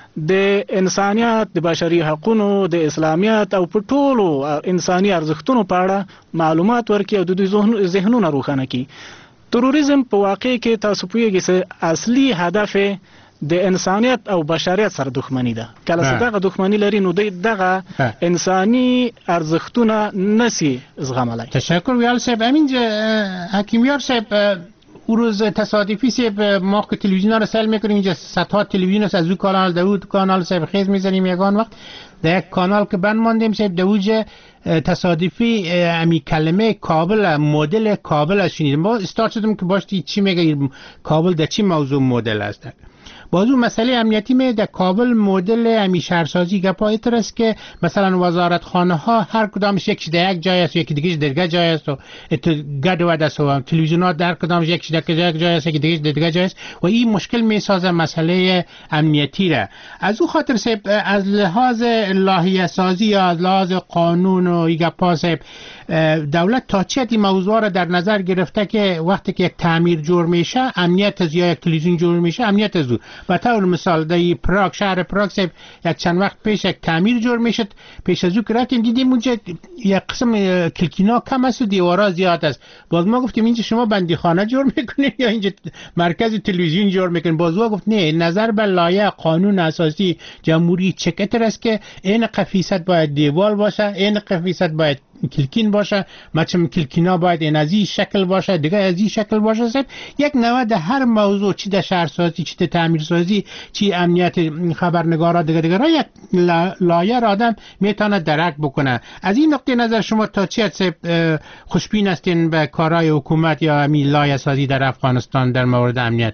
د انسانیت، د بشري حقوقو، د اسلامیت او په ټولو انساني ارزښتونو په اړه معلومات ورکړي او د دوی ذهنونه روښانه کړي. تروریزم په واقع کې تاسو پوهیږئ چې اصلي هدف د انسانیت او بشریت سره دښمنی ده. کله چې دغه دښمنی لري نو دغه انساني ارزښتونه نسی زغملای. تشکر ویال صاحب. همینجا حکیمیار صاحب، او روز تصادفی صاحب ما که تلویزیون ها رو سل میکنیم، اینجا صدها تلویزیون است، از او کانال داود کانال صاحب خیز میزنیم یگان وقت در یک کانال که بند ماندیم صاحب دوجه تصادفی امی کلمه کابل، مدل کابل از شنیدیم. با استارت شدم که باشتی چی میگه کابل در چی موضوع مدل است. بازو مسئله امنیتی می در کابل مدل امی شهرسازی گپایتر است که مثلا وزارت خانه ها هر کدامش یکیش در یک جای است، یکی دیگهش در یک جای است و گد و دست و تلویزیونات در کدامش یکیش در یک جای است، یکی دیگهش در یک جای است و این مشکل می سازه مسئله امنیتی را. از او خاطر صاحب از لحاظ لایحه سازی یا از لحاظ قانون و این گپا صاحب دولت تا چه حد این موضوع را در نظر گرفته که وقتی که یک تعمیر جور میشه امنیت از یا یک تلویزیون جور میشه امنیت از او. به طور مثال در پراگ، شهر پراگ صاحب یک چند وقت پیش یک تعمیر جور میشد، پیش از او که رفتیم دیدیم اونجا یک قسم کلکینا کم است و دیوارا زیاد است. باز ما گفتیم اینجا شما بندی خانه جور میکنید یا اینجا مرکز تلویزیون جور میکنید؟ باز او گفت نه، نظر به لایحه قانون اساسی جمهوری چکتر است که این قفیست باید دیوار باشه، این قفیست باید کلکین باشه، مثلا کلکینا باید این از این شکل باشه، دیگه از این شکل باشه. صاحب یک نوع در هر موضوع، چی در شهرسازی، چی در تعمیرسازی، چی امنیت خبرنگارا، دیگه یک لایحه آدم میتونه درک بکنه. از این نقطه نظر شما تا چه حد خوشبین هستین به کارهای حکومت یا همین لایحه سازی در افغانستان در مورد امنیت؟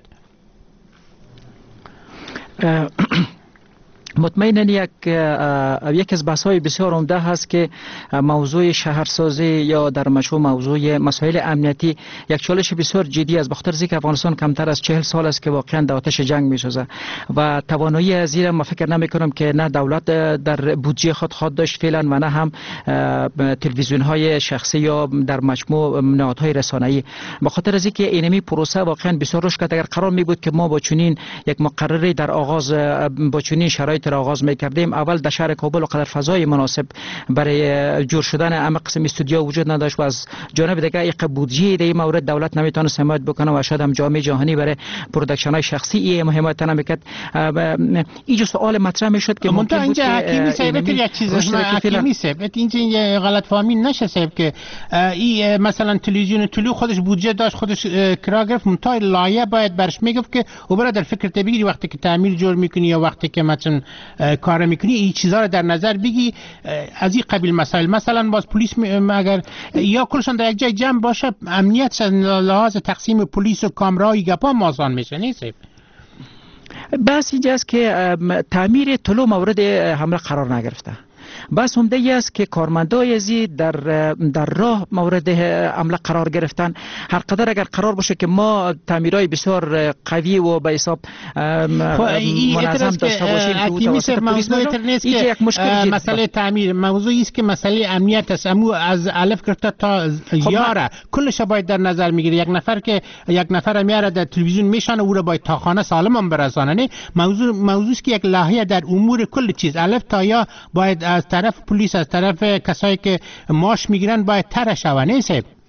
مطمئنا یک از بحث‌های بسیار عمده هست که موضوع شهرسازی یا در مشروع موضوع مسائل امنیتی یک چالش بسیار جدی است، بخاطر اینکه افغانستان کمتر از 40 سال است که واقعا در آتش جنگ می‌سوزه و توانایی از این ما فکر نمی‌کنم که نه دولت در بودجه خود داشت فعلا و نه هم تلویزیون‌های شخصی یا در مجموع نهادهای رسانه‌ای. بخاطر از اینکه اینمی پروسه واقعا بسیار رشد کرد. اگر قرار می بود که ما با چنین یک مقرری در آغاز با چنین شرایط را آغاز می‌کردیم، اول در شهر کابل و قدر فضای مناسب برای جور شدن همه قسم استودیو وجود نداشت و از جانب دیگه یک بودجه در این مورد دولت نمیتونه حمایت بکنه و شاید هم جامعه جهانی برای پروداکشن‌های شخصی این حمایت نمیکرد. اینجا سوال مطرح میشد که ممکن بود اینجا حکیمی صاحب یک چیز حکیمی صاحب اینجا غلط فهمی نشه صاحب که این مثلا تلویزیون طلوع خودش بودجه داشت، خودش کرا گرفت، منتها لایحه باید برش میگفت که او برای در فکر بگیری وقتی که تعمیر جور میکنی یا وقتی که مثلا کار میکنی این چیزا رو در نظر بگی. از این قبیل مسائل مثلا باز پلیس اگر یا کلشان در یک جای جمع باشه امنیت لحاظ تقسیم پلیس و کامرای گپا آسان میشه نیست. بس اینجاست که تعمیر طلوع مورد حمله قرار نگرفته. بس عمده ای است که کارمندای ازی در راه مورد حمله قرار گرفتن. هر قدر اگر قرار باشه که ما تعمیرای بسیار قوی و به حساب منظم داشته باشیم حکیمی صاحب موضوع نیست که یک مشکل مسئله تعمیر موضوعی است که مسئله امنیت است. امو از الف گرفته تا یاره کلش باید در نظر میگیره. یک نفر که یک نفر میاره در تلویزیون میشانه او را باید تا خانه سالم هم برسانه. نه موضوعی است که یک لایحه در امور کل چیز الف تا یا باید از طرف پلیس از طرف کسایی که معاش میگیرن باید طرح شوه نیست.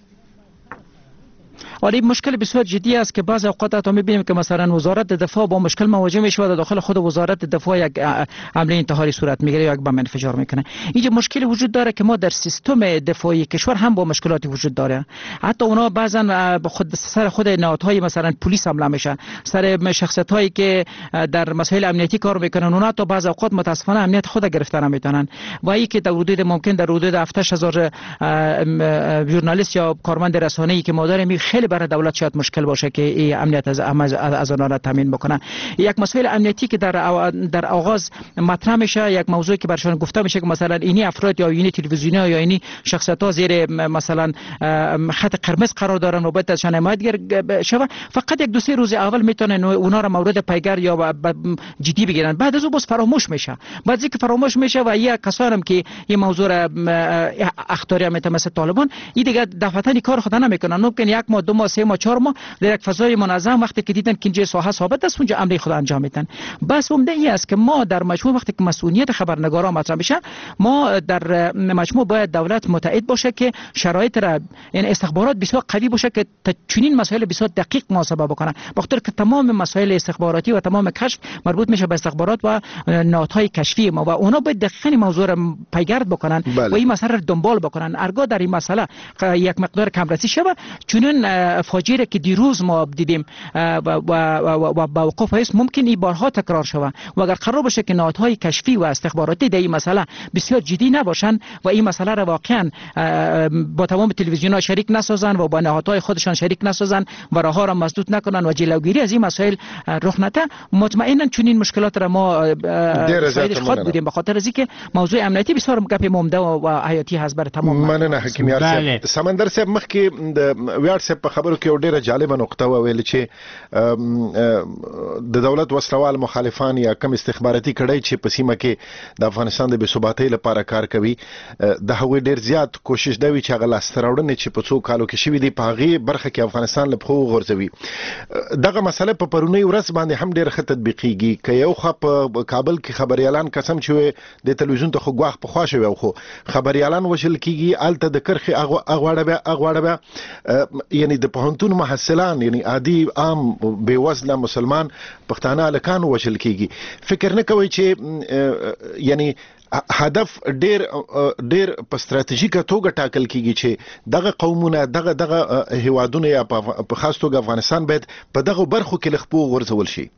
ولی مشکل بسیار جدی است که بعض اوقات تا میبینیم که مثلا وزارت دفاع با مشکل مواجه میشه و داخل خود وزارت دفاع یک حمله انتحاری صورت میگیره یا یک بم انفجار میکنه. اینجا مشکل وجود داره که ما در سیستم دفاعی کشور هم با مشکلاتی وجود داره. حتی اونا بعضا خود سر خود نهادهای مثلا پلیس حمله میشه، سر شخصیت هایی که در مسائل امنیتی کار میکنن اونا تا بعض اوقات متاسفانه امنیت خود گرفتن نمیتونن و ای که در حدود ممکن در حدود 7000 ژورنالیست یا کارمند رسانه‌ای که ما داریم خیلی برای دولت شاید مشکل باشه که این امنیت از آنها را تامین بکنه. یک مسئله امنیتی که در آغاز مطرح میشه، یک موضوعی که برشان گفته میشه که مثلا اینی افراد یا اینی تلویزیون‌ها یا اینی شخصیت‌ها زیر مثلا خط قرمز قرار دارن و باید ازشان حمایت شود، فقط یک دو سه روز اول میتونن اونا را مورد پیگر یا جدی بگیرن، بعد از اون باز فراموش میشه. بعد از که فراموش میشه و یک کسان هم که این موضوع را اخطاری میتونه مثل طالبان این دیگه دفعتاً کار خود نمیکنن، ممکن یک ماه دو ماه 3 ماه 4 ماه در یک فضای منظم وقتی که دیدن که اینجا ساحه ثابت است اونجا عمل خود انجام میدن. بس عمده این است که ما در مجموع وقتی که مسئولیت خبرنگاران مطرح بشه ما در مجموع باید دولت متعهد باشه که شرایط را یعنی استخبارات بسیار قوی باشه که چنین مسائل بسیار دقیق محاسبه بکنه، بخاطر که تمام مسائل استخباراتی و تمام کشف مربوط میشه به استخبارات و نهادهای کشفی ما و اونا باید دقیقاً موضوع را پیگرد بکنن و این مسئله را دنبال بکنن. ارگاه در این مسئله یک مقدار کمرسی شوه چنین فاجعه که دیروز ما دیدیم و با وقوف است ممکن این بارها تکرار شوه و اگر قرار باشه که نهادهای کشفی و استخباراتی در این مسئله بسیار جدی نباشن و این مسئله را واقعا با تمام تلویزیون‌ها شریک نسازن و با نهادهای خودشان شریک نسازن و راه ها را مسدود نکنن و جلوگیری از این مسائل رخ نده، مطمئنا چنین مشکلات را ما شاهدش خود بودیم، به خاطر از اینکه موضوع امنیتی بسیار گپ مهمه و حیاتی هست برای تمام. مننه حکیم یار صاحب. سمندر صاحب مخکې د ویاړ صاحب په خبرو کې ډیره جالبه نقطه وویل چې د دولت وسلوال مخالفان یا کم استخباراتي کړي چې په سیمه کې د افغانستان د بېثباتۍ لپاره کار کوي د هغوی ډیر زیات کوشش دی چې هغه لاسته راوړنې چې په څو کالو کې شوي دي په هغې برخه کې افغانستان له پښو وغورځوي. دغه مسله په پرونۍ ورځ باندې هم ډیره ښه تطبیقیږي که یو خوا په کابل کې خبریالان قسم چې د تلویزیون ته خو ګواښ پخوا شوی خو خبریالان وژل کیږي، هلته د کرښې اغواړه بیا یعنی د پوهنتون محصلان یعنی عادي عام بېوزله مسلمان پښتانه هلکان وژل کیږي. فکر نه کوئ چې یعنی هدف ډیر په ستراتیژیکه توګه ټاکل کیږي چې دغه قومونه دغه هیوادونه یا په خاص توګه افغانستان باید په دغه برخو کې له خپو غورځول شي؟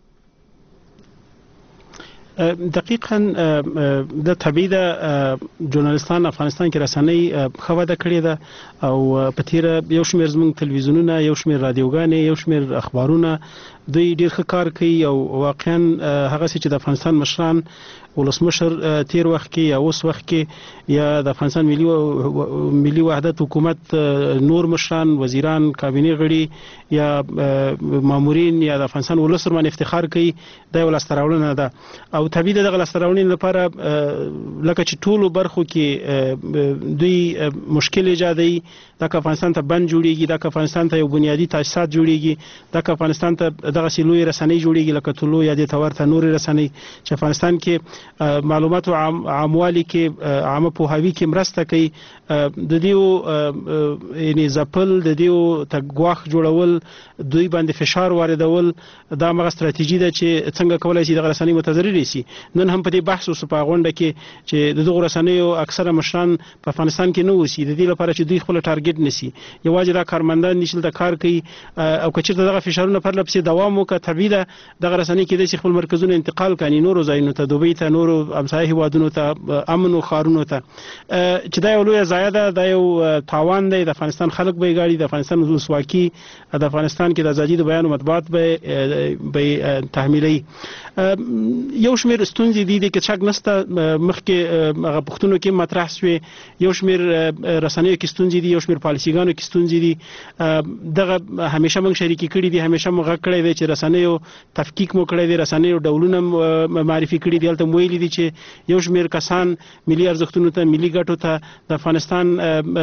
دقیقاً د طبیعي ده ژورنالیستان افغانستان کې رسنۍ ښه وده کړې ده او په تیره یو شمېر زموږ تلویزیونونه، یو شمېر رادیوګانې، یو شمېر اخبارونه دوی ډېر ښه کار کوي او واقعاً هغسې چې د افغانستان مشران ولسمشر تیر وخت کې یا اوس وخت کې یا د افغانستان ملي وحدت حکومت نور مشران، وزیران، کابینه غړي یا مامورین یا د افغانستان ولس باندې افتخار کوي، دا یو لاسته راوړنه ده او طبیعي ده دغه لاسته راوړنې لپاره لکه چې ټولو برخو کې دوی مشکل ایجادوي، دا که افغانستان ته بند جوړیږي، دا که افغانستان ته یو بنیادي تاسیسات جوړیږي، دا که افغانستان ته دغسې لوی رسنۍ جوړیږي لکه طلوع یا دې ته ورته نورې رسنۍ چې افغانستان کې معلوماتو عاموالي کې عامه پوهاوي کې مرسته کوي، د دې یعنی ځپل د دې ته ګواښ جوړول، دوی باندې فشار واردول، دا هغه ستراتیژي ده چې څنګه کولی شي دغه رسنۍ متضررې شي. نن هم په دې بحث وشو په غونډه کې چې د دغو رسنیو اکثره مشران په افغانستان کې نه اوسي، د دې لپاره چې دوی خپله ټارګټ نیسي، یوازې دا کارمندان دي چې دلته کار کوي او که چېرته دغه فشارونه پرله پسې دوام وکړه، طبیعي ده دغه رسنۍ کېدای شي خپل مرکزونه انتقال کړي نورو ځایونو ته، دوبۍ ته، نورو همسایه هیوادونو ته، امنو ښارونو ته، چې دا یو لویه ضایعه ده، دا یو تاوان دی. د افغانستان خلک به یې ګاړي، د افغانستان ولسواکي، د افغانستان کې د ازادي د بیان او مطبوعات به تحمیلوي. یو شمېر ستونزې دي که شک نشته، مخکې هغه پوښتنو کې مطرح شوې، یو شمېر رسنیو کې ستونزې دي، یو شمېر پالیسیګانو کې ستونزې دي. دغه همیشه موږ شریکي کړي دي، همیشه موږ غږ کړی دی چې رسنیو تفکیک مو کړی دی، رسنیو ډولونه معرفي کړي دي، هلته مو ویلي دي چې یو شمېر کسان ملي ارزښتونو ته، ملي ګټو ته، د افغانستان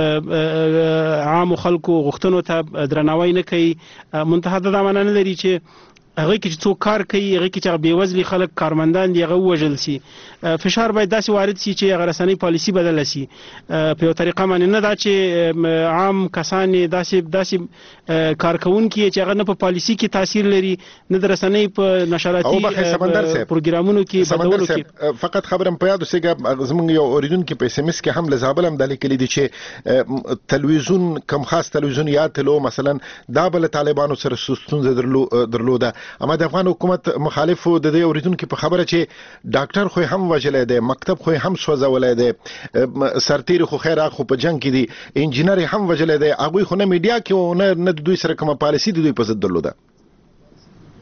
عامو خلکو غوښتنو ته درناوی نه کوي. منتها دا معنا نه لري چې هغه کې چې څوک کار کوي، هغه کې چې بېوزلي خلک کارمندان دي هغه ووژل شي. فشار باید داسې وارد شي چې هغه رسنۍ پالیسي بدله شي په یو طریقه باندې، نه دا چې عام کسان داسې کارکوونکي چې هغه نه په پالیسي کې تاثیر لري، نه د رسنۍ په نشراتي پروګرامونو کې بدلولو کې. فقط خبرم په یاد اوسېږه زموږ یو اوریدونکي په SMS کې هم له زابل هم دا لیکلي دي چې تلویزیون کم خاص تلویزیون یا تلو مثلا دا به له طالبانو سره ستونزه درلوده، اما د افغان حکومت مخالفو د دې اوریدونکو په خبره چې ډاکټر خو هم وژلې ده، مکتب خو هم سوځولې ده، سرتیر خو خیر خو په جنگ کې دي، انجینر هم وژلې ده، هغه خو نه میډیا کې او نه دوی سره کومه پالیسي د دوی په ضد درلوده.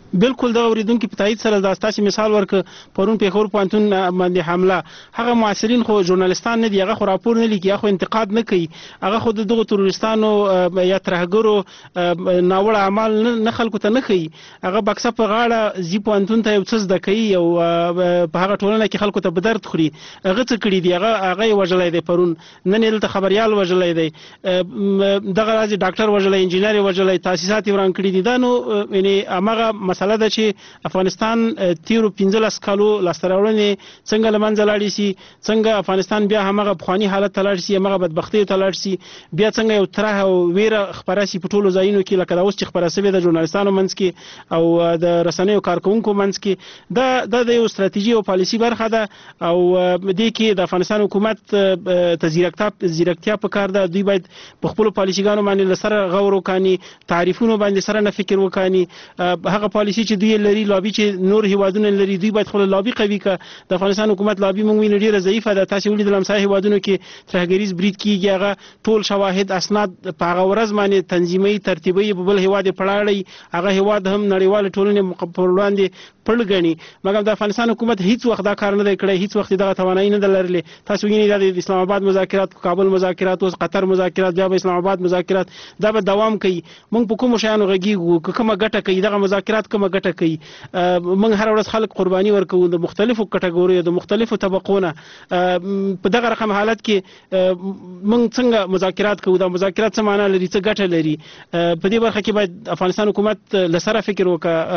بالکل دا اوریدونکو په تایید سره دا تاسو مثال ورک پرون پیښور پوهنتون باندې حمله هغه معاصرین خو ژورنالیستان نه دی هغه خو راپور نه لیکي هغه انتقاد نه کوي هغه خو دغه تروریستانو یا ترهګرو ناوړه اعمال نه خلکو ته نه کوي هغه بکسه په غاړه زی پوهنتون ته یو څه زده کوي او په هغه ټولنه کې خلکو ته بدرد خوري هغه څه کړی دی هغه وژلای دی پرون نن دلته خبريال وژلای دی دغه راځي ډاکټر وژلای انجینر وژلای تاسیسات وران کړی دي دا نو یعنی هغه مسله ده چې افغانستان تیرو 15 کالو لاستراوړنې څنګه لمنځه لاړې سي څنګه افغانستان بیا همغه بخوانی حالت ته لاړ سي همغه بدبختی ته لاړ سي بیا څنګه یو تره او ویره خبره سي په ټولو ځایونو کې لکه دا اوس چې خبره سوي د ژورنالیستانو منځ کې او د رسنیو کارکونکو منځ کې دا د یو ستراتیژي او پالیسي برخه ده او دې کې د افغانستان حکومت ته زیرکتیا په کار ده دوی باید په خپل پالیسيګانو باندې لسره غور وکاني تعریفونو باندې سره نه فکر وکاني هغه پالیسي چې دوی لري لابي چې نور هیوادونه لري دوی باید خپل لابي قوي ک د افغانستان حکومت لابي موږ ویني ډیره ضعیفه ده تاسو ولې د لمسای هیوادونو کې ترهګریز برید کیږي هغه ټول شواهد اسناد په هغه ورځ باندې تنظیمي ترتیبي په بل هیواد پړاړي هغه هیواد هم نړیوال ټولنې پر وړاندې پړګني مګر د افغانستان حکومت هیڅ وخت دا کار نه کړی هیڅ وخت دا توانایي نه لرلې تاسو وینئ د اسلام آباد مذاکرات کابل مذاکرات او قطر مذاکرات بیا اسلام آباد مذاکرات دا به دوام کوي موږ په کوم شیانو غږیږو کومه ګټه کوي دغه مذاکرات کومه ګټه کوي موږ هر ورځ خلک قرباني ورکوو د مختلفو کټګوریو د مختلفو طبقونو په دغه رقم حالت کې موږ څنګه مذاکرات کوو دا مذاکرات څه معنی لري څه ګټه لري په دې برخه کې باید افغانستان حکومت لسره فکر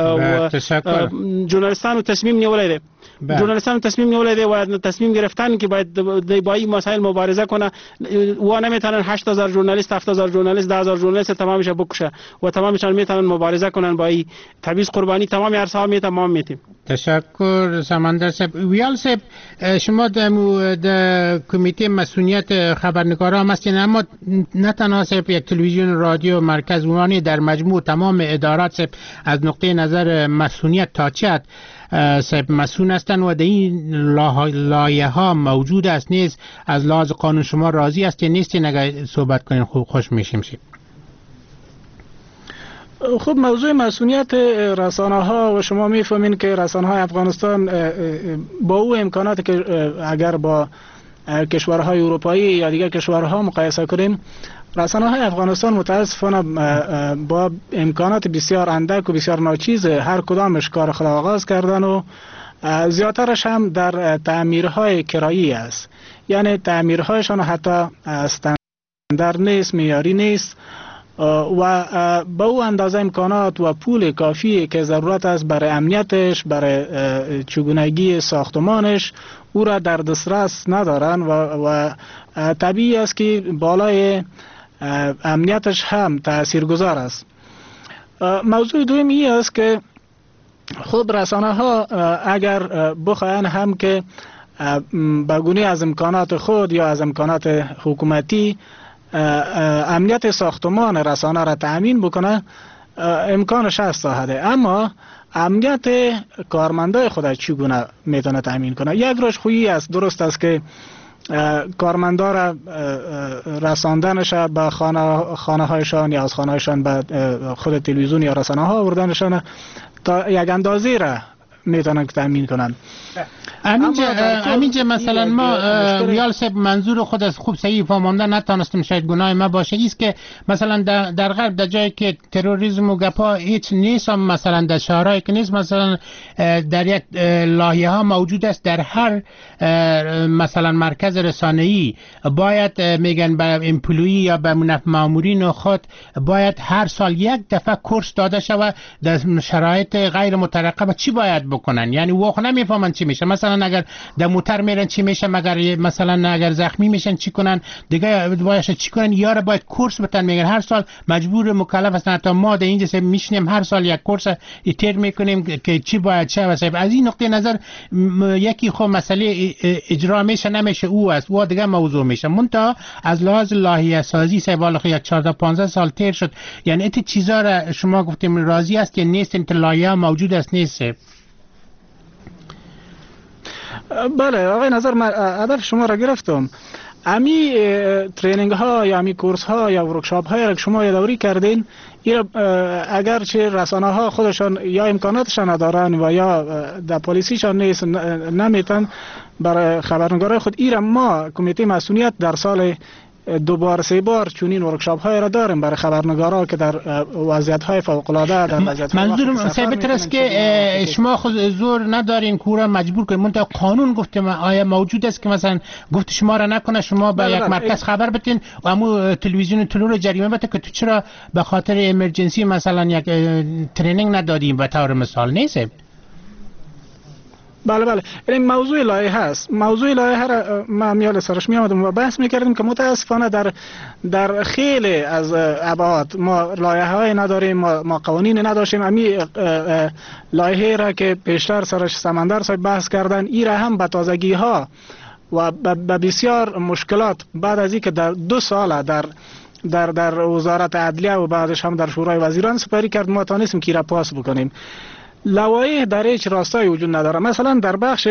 وکړي ژورنالیستانو تصمیم نیولای دی ژورنالیستانو تصمیم نیولای دی و تصمیم گرفتن که باید در با این مسائل مبارزه کنه و نمیتونن 8000 ژورنالیست 7000 ژورنالیست 10000 ژورنالیست تمامش بکشه و تمامشان میتونن مبارزه کنن با این تبعیض قربانی تمام عرصه‌ها تمام میتیم. تشکر سمندر صاحب. ویال صاحب شما در کمیته مسئولیت خبرنگاران هستین اما نه تنها صاحب یک تلویزیون رادیو مرکز عمومی در مجموع تمام ادارات صاحب از نقطه نظر مسئولیت تا چت صاحب مسئول هستند و در این لایه ها موجود است نیز از لحاظ قانون شما راضی است یا نیستین اگر صحبت کنین خوش میشیم شیم. خب موضوع مسئولیت رسانه ها و شما میفهمین که رسانه های افغانستان با او امکانات که اگر با کشورهای اروپایی یا دیگر کشورها مقایسه کنیم رسانه های افغانستان متاسفانه با امکانات بسیار اندک و بسیار ناچیز هر کدامش کار خود آغاز کردن و زیادترش هم در تعمیرهای کرایی است یعنی تعمیرهایشان حتی استاندارد نیست معیاری نیست و با او اندازه امکانات و پول کافی که ضرورت است برای امنیتش برای چگونگی ساختمانش او را در دسترس ندارن و طبیعی است که بالای امنیتش هم تاثیرگذار است. موضوع دومی است که خود رسانه ها اگر بخواهند هم که بگونه از امکانات خود یا از امکانات حکومتی امنیت ساختمان رسانه را تأمین بکنه امکانش هست صاحده اما امنیت کارمندای خود چگونه میتونه تأمین کنه یک روش خویی است درست است که کارمندا را رساندنش به خانه هایشان یا از خانه هایشان به خود تلویزیون یا رسانه ها آوردنشان تا یک اندازه را میتونن تأمین کنن. همینجا مثلا ما ویال صاحب منظور خود از خوب صحیح فهمانده نتانستم شاید گناه ما باشه است که مثلا در غرب در جایی که تروریسم و گپا هیچ نیست مثلا در شهرهایی که نیست مثلا در یک لایه ها موجود است در هر مثلا مرکز رسانه‌ای باید میگن به امپلوی یا به مامورین خود باید هر سال یک دفعه کورس داده شود در شرایط غیر مترقبه چی باید بکنن یعنی واقعا نمیفهمن چی میشه مثلا اگر در موتر میرن چی میشه مگر مثلا اگر زخمی میشن چی کنن دیگه باید چی کنن یار باید کورس بتن میگن هر سال مجبور مکلف هستن تا ما در اینجا میشنیم هر سال یک کورس ایتر میکنیم که چی باید چه واسه از این نقطه نظر یکی خو مسئله اجرا میشه نمیشه او است و دیگه موضوع میشه منتها از لحاظ لایحه سازی سوال یک 14 15 سال تیر شد یعنی ایت چیزا را شما گفتیم راضی است که نیست این لایحه موجود است نیست بله آقای نظر من هدف شما را گرفتم امی ترینینگ ها یا امی کورس ها یا ورکشاپ های را که شما یادآوری کردین، اگر چه رسانه ها خودشان یا امکاناتشان ندارن و یا در پالیسیشان نیست نمیتن برای خبرنگارای خود، ایرا ما کمیته مسئولیت در سال 2 بار 3 بار چونین ورکشاپ های را داریم برای خبرنگارا که در وضعیت های فوق العاده در وضعیت منظورم ثابت است که شما خود زور ندارین کورا مجبور کنید. منتها قانون گفته آیا موجود است که مثلا گفت شما را نکنه شما به یک مرکز خبر بتین و امو تلویزیون رو جریمه بده که تو چرا به خاطر امرجنسی مثلا یک ترینینگ ندادیم به طور مثال نیست؟ بله این موضوع لایحه هست. موضوع لایحه را ما میال سرش می آمدم و بحث میکردیم که متاسفانه در خیلی از ابعاد ما لایحه های نداریم، ما قوانین نداشتیم. امی لایحه را که پیشتر سرش سمندر صاحب بحث کردن، این را هم به تازگی ها و به بسیار مشکلات بعد از اینکه در 2 سال در وزارت عدلیه و بعدش هم در شورای وزیران سپاری کرد، ما تانستیم که را پاس بکنیم. لوایح در هیچ راستای وجود نداره. مثلا در بخش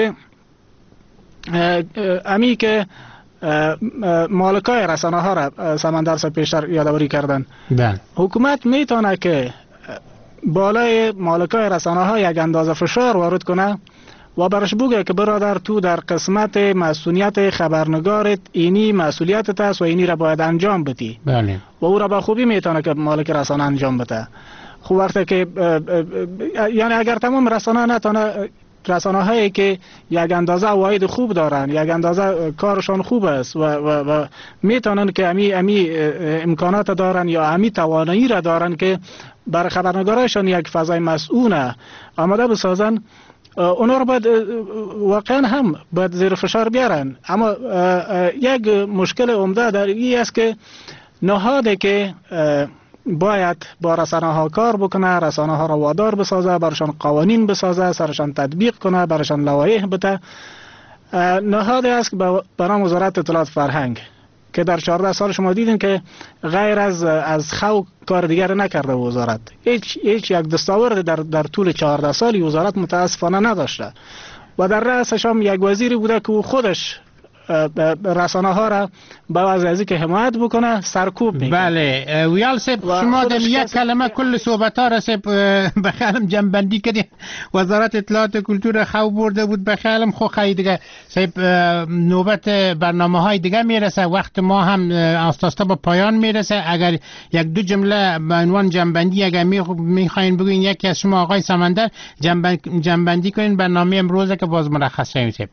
امی که مالکای رسانه ها را سمندر صاحب پیشتر یادآوری کردن، حکومت میتونه که بالای مالکای رسانه ها یک اندازه فشار وارد کنه و برش بگه که برادر تو در قسمت مسئولیت خبرنگارت اینی مسئولیتت است و اینی را باید انجام بدی. بله. و او را به خوبی میتونه که مالک رسانه انجام بده. خوب وقته که یعنی اگر تمام رسانه هایی که یک اندازه عواید خوب دارن، یک اندازه کارشان خوب است و میتونن که امی امکانات دارن یا امی توانایی را دارن که برای خبرنگارایشان یک فضای مسئول آماده بسازن، اونا رو باید واقعا هم باید زیر فشار بیارن. اما یک مشکل عمده در این است که نهاده که باید با رسانه ها کار بکنه، رسانه ها را وادار بسازه، برشان قوانین بسازه، سرشان تطبیق کنه، برشان لوایح بده، نهاد است به نام وزارت اطلاعات فرهنگ که در 14 سال شما دیدین که غیر از خو کار دیگر نکرده وزارت. هیچ یک دستاورد در طول 14 سالی وزارت متاسفانه نداشته و در رأسش هم یک وزیری بوده که خودش رسانه ها را به وضعی که حمایت بکنه سرکوب میکنه. بله ویال سب شما در یک کلمه کل صحبت ها را سب بخیالم جنبندی کردی. وزارت اطلاعات و کلتور خو برده بود بخیالم خو خیلی دیگه سب نوبت برنامه های دیگه میرسه، وقت ما هم آستاستا به پایان میرسه. اگر یک دو جمله به عنوان جنبندی اگر میخواین بگوین، یکی از شما آقای سمندر جنبندی کنین برنامه امروزه که باز مرخص شویم. سب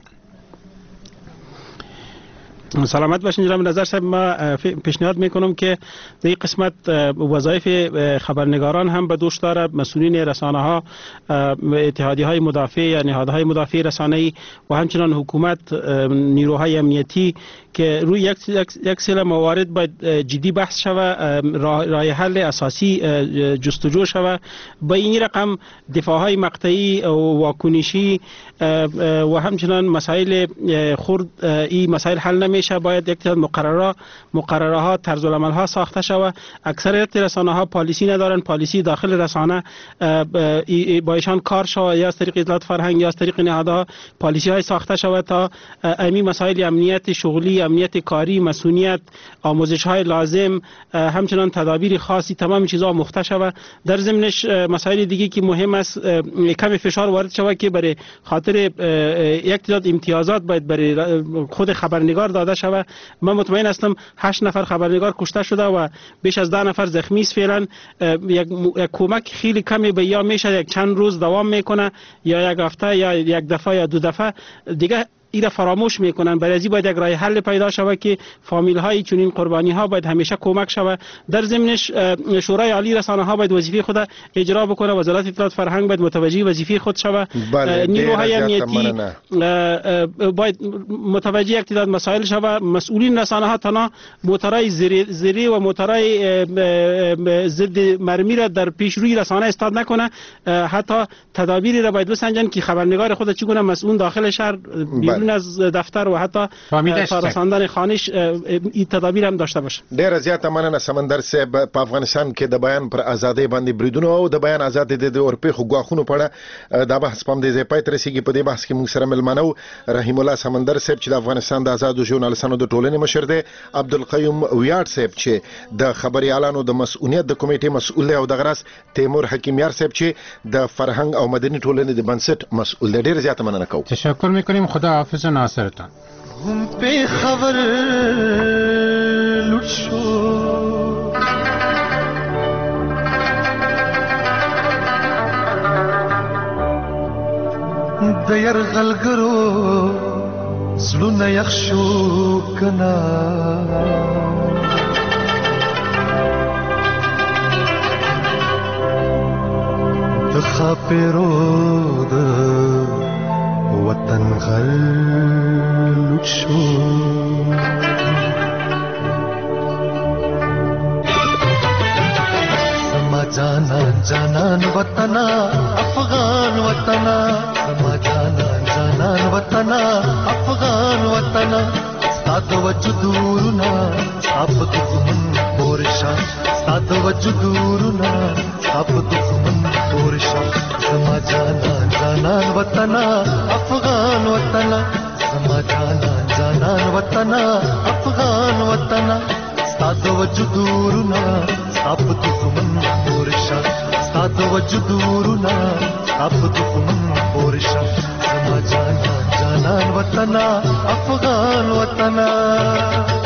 سلامت باشین جناب نظر صاحب. ما پیشنهاد میکنم که در این قسمت وظایف خبرنگاران هم به دوش داره، مسئولین رسانه ها، اتحادی های مدافع یا نهادهای مدافع رسانه‌ای و همچنان حکومت، نیروهای امنیتی که روی یک سری موارد باید جدی بحث شود، راه حل اساسی جستجو شود. با این رقم دفاعهای مقطعی و واکنشی و همچنان مسائل خرد این مسائل حل نمیشه. باید یک تعداد مقرره ها، طرز العمل ها ساخته شود. اکثریت رسانه ها پالیسی ندارن، پالیسی داخل رسانه با ایشان کار شود، یا از طریق اطلاعات فرهنگ یا از طریق نهادها پالیسی های ساخته شود تا امی مسائل امنیت شغلی، امنیت کاری، مسئولیت، آموزش های لازم، همچنان تدابیر خاصی، تمام چیزها مخته شود. در ضمنش مسائل دیگه که مهم است کم فشار وارد شود که برای خاطر یک تعداد امتیازات باید برای خود خبرنگار داده شود. من مطمئن هستم 8 نفر خبرنگار کشته شده و بیش از 10 نفر زخمی است. فعلا یک کمک خیلی کمی به یا میشه یک چند روز دوام میکنه یا یک هفته یا یک دفعه یا 2 دفعه دیگه ایره فراموش میکنن. برای ازی باید یک راه حل پیدا شود که فامیل های چنین قربانی ها باید همیشه کمک شود. در ضمنش شورای عالی رسانه ها باید وظیفه خود اجرا بکنه، وزارت اطلاعات فرهنگ باید متوجه وظیفه خود شود، نیروهای امنیتی باید متوجه یک تعداد مسائل شود. مسئولین رسانه ها تنها موتورای زری و موتورای ضد مرمی را در پیش روی رسانه استاد نکنه، حتی تدابیری را باید بسنجن که خبرنگار خود چگونه مسئول داخل شهر بیرون بیرون از دفتر و حتی رساندن خانش این تدابیر هم داشته باشه. ډیره زیاته مننه سمندر صاحب. په افغانستان کې د بیان پر ازادۍ باندې بریدونه او د بیان ازادۍ د اورپیخو غواخونو په اړه دا بحث پم دی ځای پای ته رسیږي. په دې بحث کې موږ سره ملمنو رحیم الله سمندر صاحب چې د افغانستان د آزادو ژورنالستانو د ټولنې مشر دی، عبدالقیوم ویاړ صاحب چې د خبريالانو د مسؤلیت د کمیټې مسؤل دی، او د غرس تیمور حکیمیار صاحب چې د فرهنګ او مدني ټولنې د بنسټ مسؤل دی. ډیره زیاته مننه کوم. تشکر میکنیم. خدا حافظ و ناصرتان. هم به خبر لوټ شو د يرغلګرو زړونه یخ شو کنا د خاپیرو د وطن غل لوټ شو سما جانان وطن افغان وطن سما جانان وطن افغان وطن ستاد وجودورنا اب دښمن پورشا ستاد وجودورنا اب دښمن پورشا سما جانان وطن افغان وطن سما جانان وطن افغان وطن ستاد وجودورنا اب دښمن پورشا ستاد وجودورنا اب دښمن پورشا سما جانان وطن افغان وطن